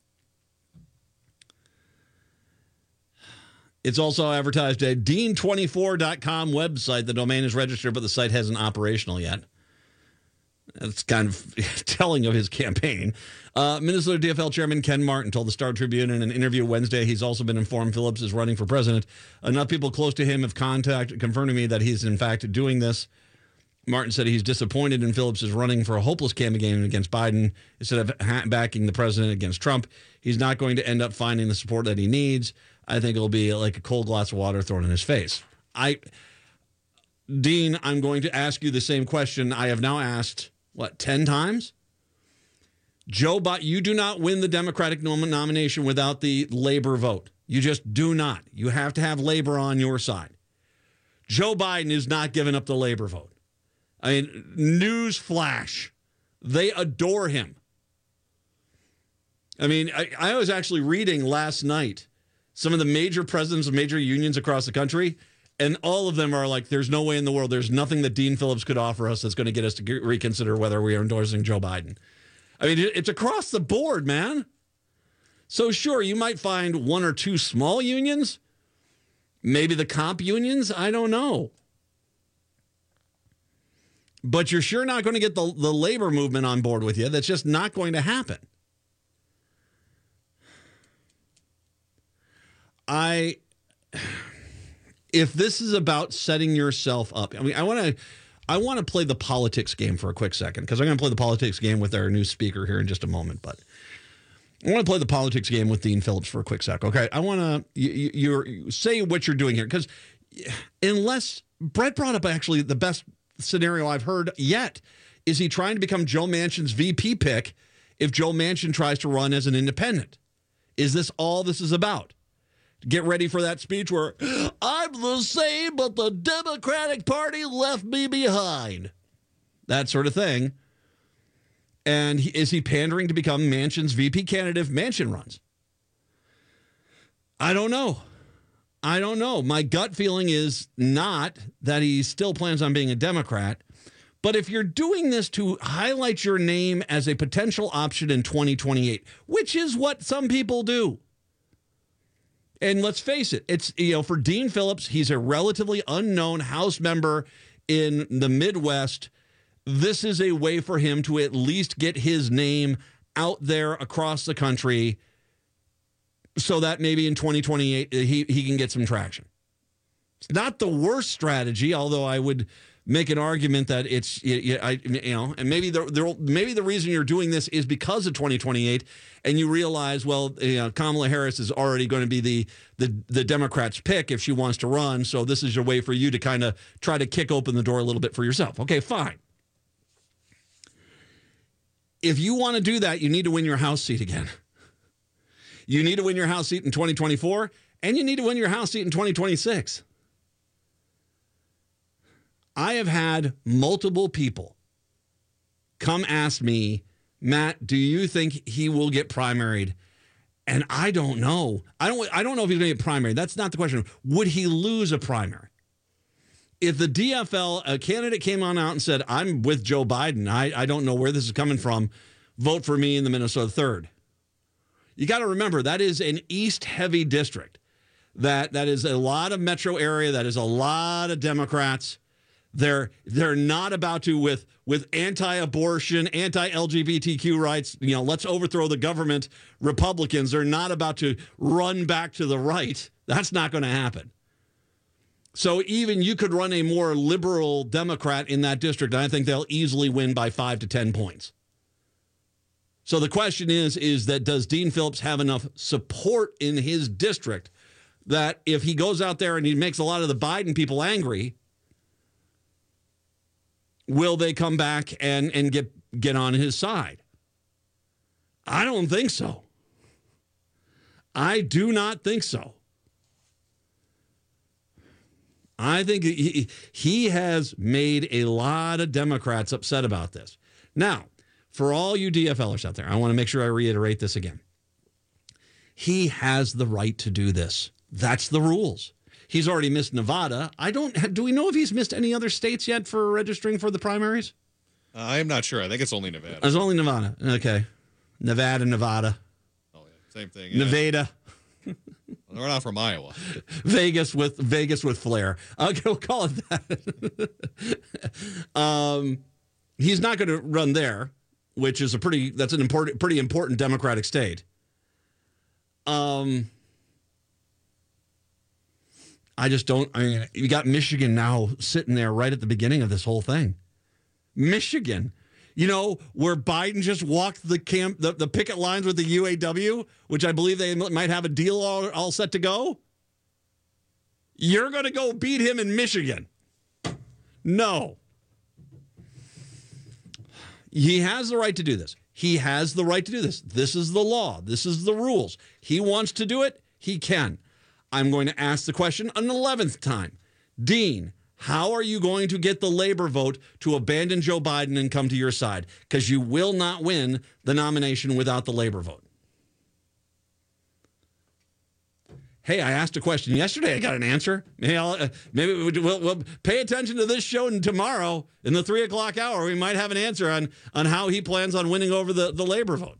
It's also advertised at dean twenty-four dot com website. The domain is registered, but the site hasn't operational yet. That's kind of telling of his campaign. Uh, Minnesota D F L Chairman Ken Martin told the Star Tribune in an interview Wednesday he's also been informed Phillips is running for president. Enough people close to him have contacted, confirmed to me that he's in fact doing this. Martin said he's disappointed in Phillips is running for a hopeless campaign against Biden instead of ha- backing the president against Trump. He's not going to end up finding the support that he needs. I think it'll be like a cold glass of water thrown in his face. I, Dean, I'm going to ask you the same question I have now asked, what, ten times? Joe Biden, you do not win the Democratic nom- nomination without the labor vote. You just do not. You have to have labor on your side. Joe Biden is not giving up the labor vote. I mean, news flash. They adore him. I mean, I, I was actually reading last night some of the major presidents of major unions across the country, and all of them are like, there's no way in the world, there's nothing that Dean Phillips could offer us that's going to get us to reconsider whether we are endorsing Joe Biden. I mean, it's across the board, man. So sure, you might find one or two small unions, maybe the comp unions, I don't know. But you're sure not going to get the, the labor movement on board with you. That's just not going to happen. I, if this is about setting yourself up, I mean, I want to, I want to play the politics game for a quick second, because I'm going to play the politics game with our new speaker here in just a moment. But I want to play the politics game with Dean Phillips for a quick sec. Okay, I want to you, you're you say what you're doing here, because unless Brett brought up actually the best scenario I've heard yet. Is he trying to become Joe Manchin's V P pick if Joe Manchin tries to run as an independent? Is this all this is about? Get ready for that speech where I'm the same, but the Democratic Party left me behind. That sort of thing. And he, is he pandering to become Manchin's V P candidate if Manchin runs? I don't know. I don't know. My gut feeling is not that he still plans on being a Democrat. But if you're doing this to highlight your name as a potential option in twenty twenty-eight, which is what some people do. And let's face it, it's, you know, for Dean Phillips, he's a relatively unknown House member in the Midwest. This is a way for him to at least get his name out there across the country, so that maybe in twenty twenty-eight he, he can get some traction. It's not the worst strategy, although I would make an argument that it's, you, I, you know, and maybe the, the maybe the reason you're doing this is because of twenty twenty-eight, and you realize, well, you know, Kamala Harris is already going to be the, the the Democrats' pick if she wants to run, so this is your way for you to kind of try to kick open the door a little bit for yourself. Okay, fine. If you want to do that, you need to win your House seat again. You need to win your House seat in twenty twenty-four, and you need to win your House seat in twenty twenty-six. I have had multiple people come ask me, Matt, do you think he will get primaried? And I don't know. I don't I don't know if he's going to get primary. That's not the question. Would he lose a primary? If the D F L, a candidate came on out and said, I'm with Joe Biden, I, I don't know where this is coming from, vote for me in the Minnesota third. You got to remember, that is an East-heavy district. That That is a lot of metro area. That is a lot of Democrats. They're they're not about to, with with anti-abortion, anti-L G B T Q rights, you know, let's overthrow the government, Republicans, they're not about to run back to the right. That's not going to happen. So even you could run a more liberal Democrat in that district, and I think they'll easily win by five to ten points. So the question is, is that does Dean Phillips have enough support in his district that if he goes out there and he makes a lot of the Biden people angry, will they come back and, and get, get on his side? I don't think so. I do not think so. I think he, he has made a lot of Democrats upset about this. Now, for all you D F Lers out there, I want to make sure I reiterate this again. He has the right to do this. That's the rules. He's already missed Nevada. I don't. Do we know if he's missed any other states yet for registering for the primaries? Uh, I'm not sure. I think it's only Nevada. It's only Nevada. Okay. Nevada, Nevada. Oh, yeah. Same thing. Yeah. Nevada. We're not from Iowa. Vegas with Vegas with flair. Okay, we'll call it that. um, he's not going to run there, which is a pretty that's an important pretty important Democratic state. Um, I just don't. I mean, you got Michigan now sitting there right at the beginning of this whole thing. Michigan. You know, where Biden just walked the camp, the, the picket lines with the U A W, which I believe they might have a deal all, all set to go. You're going to go beat him in Michigan. No. He has the right to do this. He has the right to do this. This is the law. This is the rules. He wants to do it. He can. I'm going to ask the question an eleventh time. Dean, how are you going to get the labor vote to abandon Joe Biden and come to your side? Because you will not win the nomination without the labor vote. Hey, I asked a question yesterday. I got an answer. Maybe, I'll, uh, maybe we'll, we'll pay attention to this show, and tomorrow in the three o'clock hour, we might have an answer on, on how he plans on winning over the, the labor vote.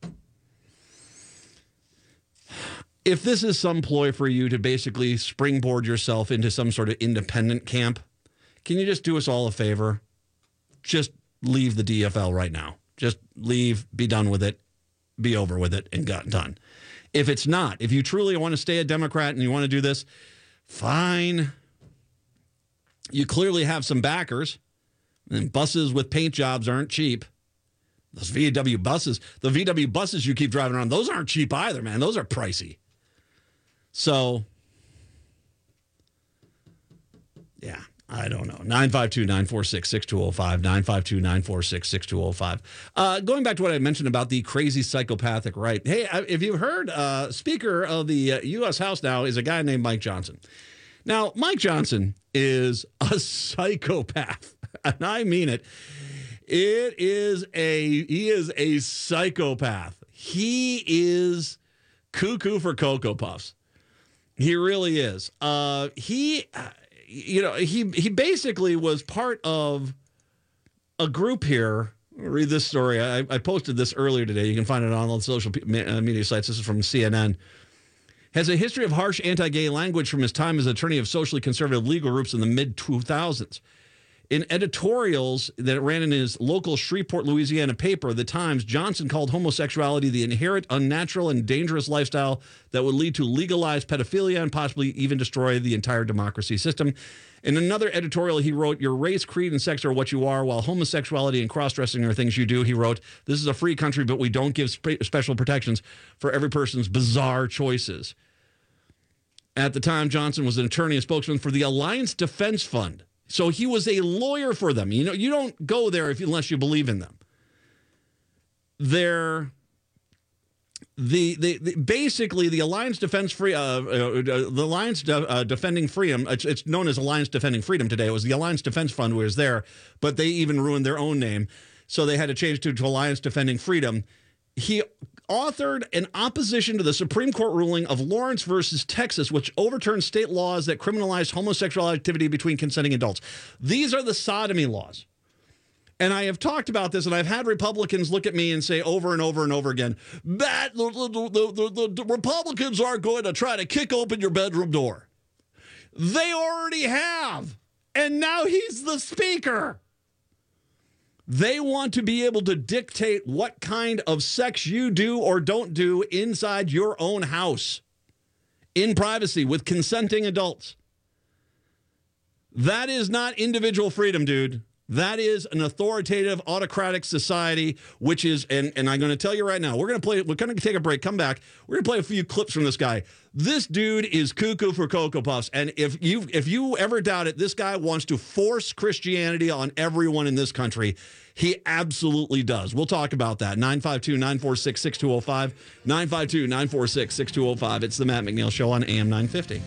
If this is some ploy for you to basically springboard yourself into some sort of independent camp, can you just do us all a favor? Just leave the D F L right now. Just leave, be done with it, be over with it, and got done. If it's not, if you truly want to stay a Democrat and you want to do this, fine. You clearly have some backers, and buses with paint jobs aren't cheap. Those V W buses, the V W buses you keep driving around, those aren't cheap either, man. Those are pricey. So, yeah, I don't know. nine five two, nine four six, six two zero five, nine five two, nine four six, six two zero five. Uh, going back to what I mentioned about the crazy psychopathic right. Hey, if you've heard, uh, Speaker of the uh, U S House now is a guy named Mike Johnson. Now, Mike Johnson is a psychopath, and I mean it. It is a, he is a psychopath. He is cuckoo for Cocoa Puffs. He really is. Uh, he, uh, you know, he he basically was part of a group here. I'll read this story. I, I posted this earlier today. You can find it on all the social media sites. This is from C N N. Has a history of harsh anti-gay language from his time as attorney of socially conservative legal groups in the mid two thousands. In editorials that ran in his local Shreveport, Louisiana paper, The Times, Johnson called homosexuality the inherent, unnatural, and dangerous lifestyle that would lead to legalized pedophilia and possibly even destroy the entire democracy system. In another editorial, he wrote, your race, creed, and sex are what you are, while homosexuality and cross-dressing are things you do. He wrote, this is a free country, but we don't give spe- special protections for every person's bizarre choices. At the time, Johnson was an attorney and spokesman for the Alliance Defense Fund. So he was a lawyer for them. You know, you don't go there if unless you believe in them. They're the, the, the basically the Alliance Defense Free, uh, uh, the Alliance De- uh, Defending Freedom. It's, it's known as Alliance Defending Freedom today. It was the Alliance Defense Fund was there, but they even ruined their own name, so they had to change to, to Alliance Defending Freedom. he authored an opposition to the Supreme Court ruling of Lawrence versus Texas, which overturned state laws that criminalized homosexual activity between consenting adults. These are the sodomy laws. And I have talked about this, and I've had Republicans look at me and say over and over and over again, that the, the, the, the, the Republicans are going to try to kick open your bedroom door. They already have. And now he's the speaker. They want to be able to dictate what kind of sex you do or don't do inside your own house, in privacy, with consenting adults. That is not individual freedom, dude. That is an authoritative, autocratic society, which is, and, and I'm going to tell you right now, we're going to play, we're going to take a break, come back. We're going to play a few clips from this guy. This dude is cuckoo for Cocoa Puffs. And if you, if you ever doubt it, this guy wants to force Christianity on everyone in this country. He absolutely does. We'll talk about that. nine five two, nine four six, six two zero five. nine five two, nine four six, six two zero five. It's the Matt McNeil Show on A M nine fifty.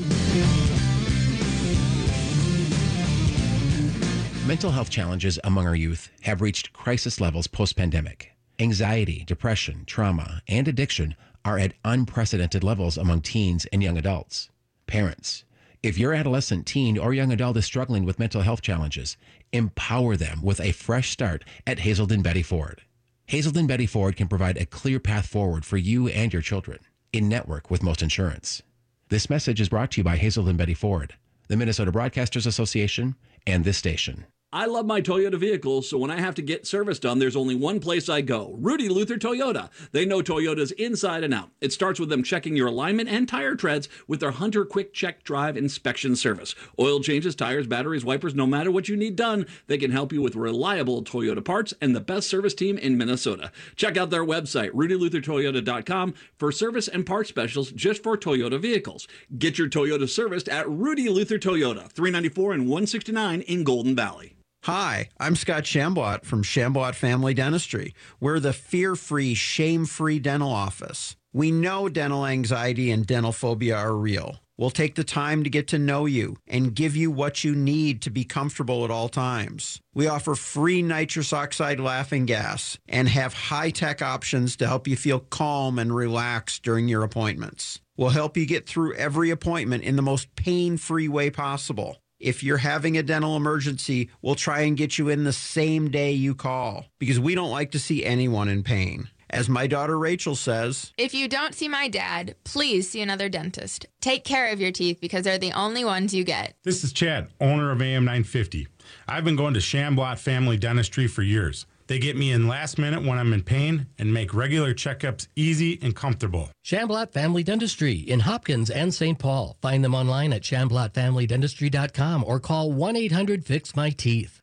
Mental health challenges among our youth have reached crisis levels post-pandemic. Anxiety, depression, trauma, and addiction are at unprecedented levels among teens and young adults. Parents, if your adolescent, teen, or young adult is struggling with mental health challenges, empower them with a fresh start at Hazelden Betty Ford. Hazelden Betty Ford can provide a clear path forward for you and your children, in network with most insurance. This message is brought to you by Hazelden Betty Ford, the Minnesota Broadcasters Association, and this station. I love my Toyota vehicles, so when I have to get service done, there's only one place I go, Rudy Luther Toyota. They know Toyotas inside and out. It starts with them checking your alignment and tire treads with their Hunter Quick Check Drive inspection service. Oil changes, tires, batteries, wipers, no matter what you need done, they can help you with reliable Toyota parts and the best service team in Minnesota. Check out their website, rudy luther toyota dot com, for service and parts specials just for Toyota vehicles. Get your Toyota serviced at Rudy Luther Toyota, three ninety-four and one sixty-nine in Golden Valley. Hi, I'm Scott Shambot from Shambot Family Dentistry. We're the fear-free, shame-free dental office. We know dental anxiety and dental phobia are real. We'll take the time to get to know you and give you what you need to be comfortable at all times. We offer free nitrous oxide laughing gas and have high-tech options to help you feel calm and relaxed during your appointments. We'll help you get through every appointment in the most pain-free way possible. If you're having a dental emergency, we'll try and get you in the same day you call, because we don't like to see anyone in pain. As my daughter Rachel says, if you don't see my dad, please see another dentist. Take care of your teeth because they're the only ones you get. This is Chad, owner of A M nine fifty. I've been going to Shambot Family Dentistry for years. They get me in last minute when I'm in pain and make regular checkups easy and comfortable. Shamblat Family Dentistry in Hopkins and Saint Paul. Find them online at shamblat family dentistry dot com or call one eight hundred fix my teeth.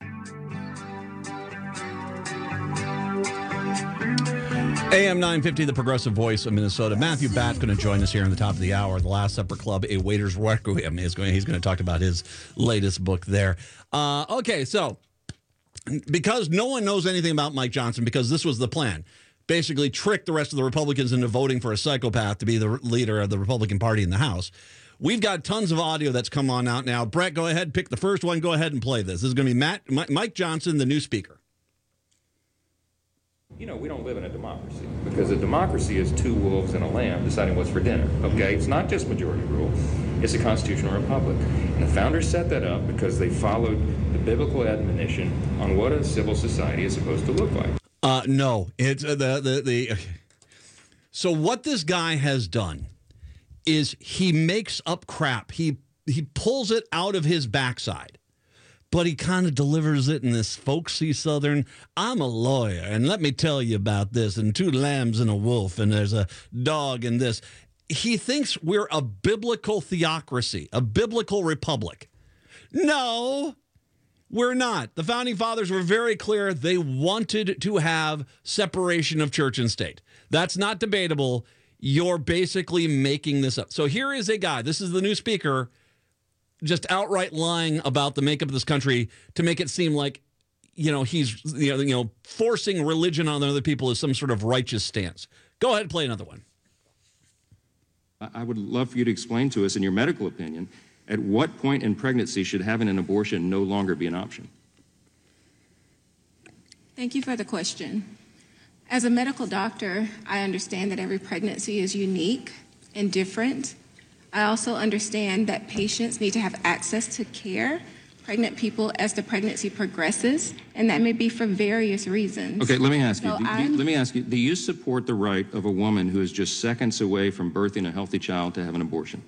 A M nine fifty, the progressive voice of Minnesota. Matthew Batt's going to join us here on the top of the hour. The Last Supper Club, A Waiter's Requiem. Is going, he's going to talk about his latest book there. Uh, okay, so because no one knows anything about Mike Johnson, because this was the plan, basically trick the rest of the Republicans into voting for a psychopath to be the leader of the Republican Party in the House. We've got tons of audio that's come on out now. Brett, go ahead, pick the first one. Go ahead and play this. This is going to be Matt, Mike Johnson, the new speaker. You know, we don't live in a democracy, because a democracy is two wolves and a lamb deciding what's for dinner, okay? It's not just majority rule. It's a constitutional republic. And the founders set that up because they followed the biblical admonition on what a civil society is supposed to look like. Uh, no, it's uh, the, the, the, so what this guy has done is he makes up crap. He, he pulls it out of his backside. But he kind of delivers it in this folksy Southern, I'm a lawyer, and let me tell you about this, and two lambs and a wolf, and there's a dog and this. He thinks we're a biblical theocracy, a biblical republic. No, we're not. The Founding Fathers were very clear. They wanted to have separation of church and state. That's not debatable. You're basically making this up. So here is a guy, this is the new speaker, just outright lying about the makeup of this country to make it seem like, you know, he's, you know, you know, forcing religion on other people is some sort of righteous stance. Go ahead and play another one. I would love for you to explain to us, in your medical opinion, at what point in pregnancy should having an abortion no longer be an option? Thank you for the question. As a medical doctor, I understand that every pregnancy is unique and different. I also understand that patients need to have access to care, pregnant people, as the pregnancy progresses, and that may be for various reasons. Okay, let me ask you. So do, do, I'm- let me ask you. Do you support the right of a woman who is just seconds away from birthing a healthy child to have an abortion?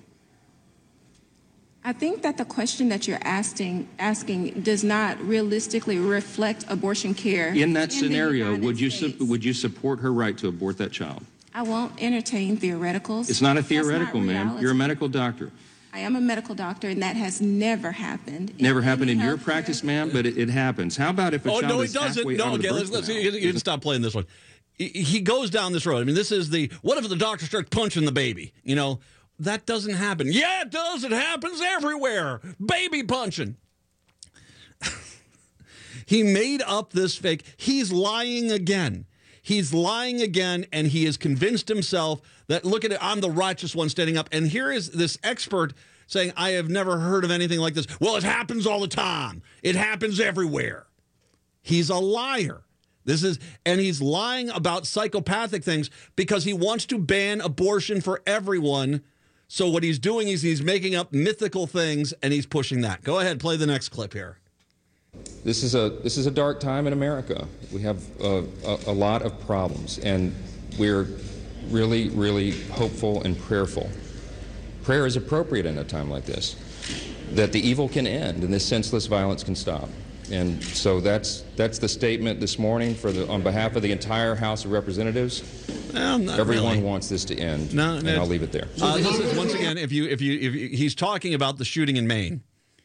I think that the question that you're asking asking does not realistically reflect abortion care. In that the scenario, United would you su- States. would you support her right to abort that child? I won't entertain theoreticals. It's not a That's not theoretical, ma'am. reality. You're a medical doctor. I am a medical doctor, and that has never happened. Never happened in any your healthcare- practice, ma'am, but it, it happens. How about if a Oh, child no, it is doesn't. halfway No, out of okay, the let's, birth let's, canal? you, you can stop playing this one. He, he goes down this road. I mean, this is the, what if the doctor starts punching the baby? You know, that doesn't happen. Yeah, it does. It happens everywhere. Baby punching. He made up this fake. He's lying again. He's lying again, and he has convinced himself that, look at it, I'm the righteous one standing up. And here is this expert saying, I have never heard of anything like this. Well, it happens all the time. It happens everywhere. He's a liar. This is, and he's lying about psychopathic things because he wants to ban abortion for everyone. So what he's doing is he's making up mythical things, and he's pushing that. Go ahead, play the next clip here. This is a this is a dark time in America. We have a, a, a lot of problems, and we're really, really hopeful and prayerful. Prayer is appropriate in a time like this, that the evil can end and this senseless violence can stop. And so that's that's the statement this morning for the on behalf of the entire House of Representatives. Well, not Everyone really. wants this to end, No, and no. I'll leave it there. Uh, this is, once again, if you if you if you, he's talking about the shooting in Maine,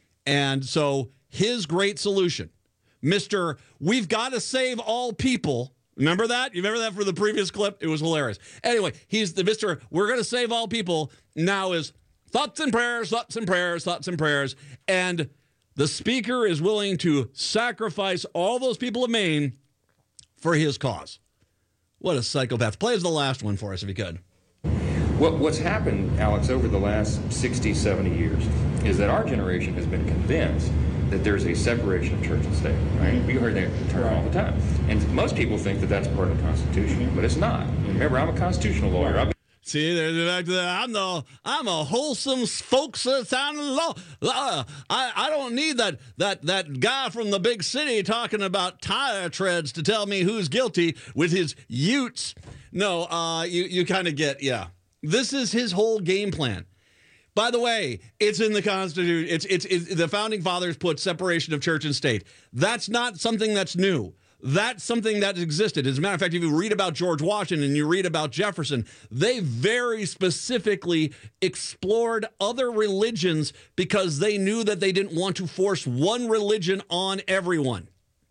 and so his great solution, Mister We've got to save all people. Remember that? You remember that from the previous clip? It was hilarious. Anyway, he's the Mister We're going to save all people. Now is thoughts and prayers, thoughts and prayers, thoughts and prayers, and the speaker is willing to sacrifice all those people of Maine for his cause. What a psychopath. Play as the last one for us, if you could. What, what's happened, Alex, over the last sixty, seventy years is that our generation has been convinced that there's a separation of church and state, right? We heard that term all the time. And most people think that that's part of the Constitution, but it's not. Remember, I'm a constitutional lawyer. I've See, there's the fact that I'm the I'm a wholesome spokesman law. Uh, I I don't need that that that guy from the big city talking about tire treads to tell me who's guilty with his utes. No, uh, you you kind of get yeah. This is his whole game plan. By the way, it's in the Constitution. It's, it's it's the founding fathers put separation of church and state. That's not something that's new. That's something that existed. As a matter of fact, if you read about George Washington and you read about Jefferson, they very specifically explored other religions because they knew that they didn't want to force one religion on everyone.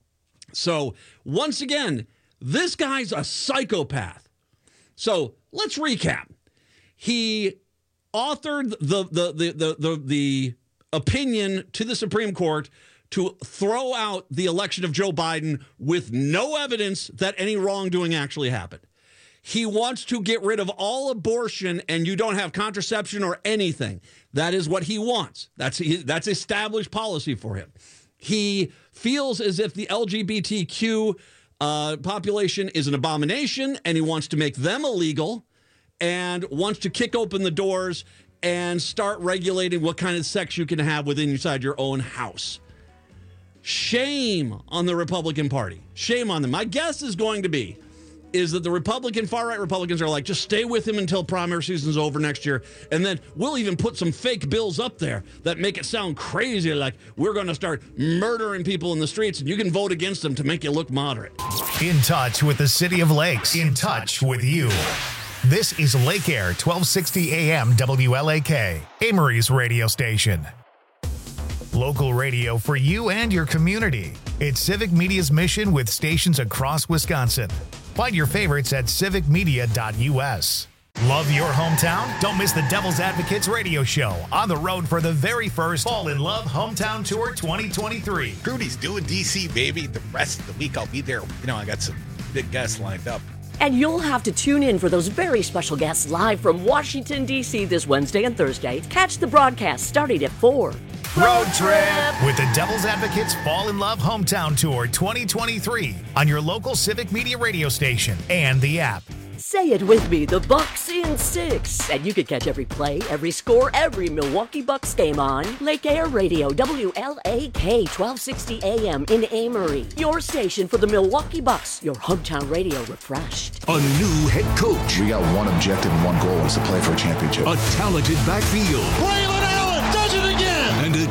So, once again, this guy's a psychopath. So, let's recap. He authored the the the the the, the opinion to the Supreme Court to throw out the election of Joe Biden with no evidence that any wrongdoing actually happened. He wants to get rid of all abortion and you don't have contraception or anything. That is what he wants. That's that's established policy for him. He feels as if the L G B T Q uh, population is an abomination and he wants to make them illegal and wants to kick open the doors and start regulating what kind of sex you can have within inside your own house. Shame on the Republican Party. Shame on them. My guess is going to be is that the Republican, far-right Republicans are like, just stay with him until primary season's over next year, and then we'll even put some fake bills up there that make it sound crazy, like we're going to start murdering people in the streets, and you can vote against them to make you look moderate. In touch with the City of Lakes. In touch with you. This is Lake Air, twelve sixty A M W L A K, Amory's radio station. Local radio for you and your community. It's Civic Media's mission with stations across Wisconsin. Find your favorites at civic media dot U S. Love your hometown? Don't miss the Devil's Advocates radio show on the road for the very first Fall in Love Hometown Tour twenty twenty-three. Rudy's doing D C, baby. The rest of the week I'll be there. You know, I got some big guests lined up. And you'll have to tune in for those very special guests live from Washington, D C this Wednesday and Thursday. Catch the broadcast starting at four. Road Trip with the Devil's Advocates Fall in Love Hometown Tour twenty twenty-three on your local Civic Media radio station and the app. Say it with me, the Bucks in six. And you can catch every play, every score, every Milwaukee Bucks game on Lake Air Radio, W L A K, twelve sixty A M in Amory. Your station for the Milwaukee Bucks, your hometown radio refreshed. A new head coach. We got one objective and one goal is to play for a championship. A talented backfield. Braylon Allen does it again! And a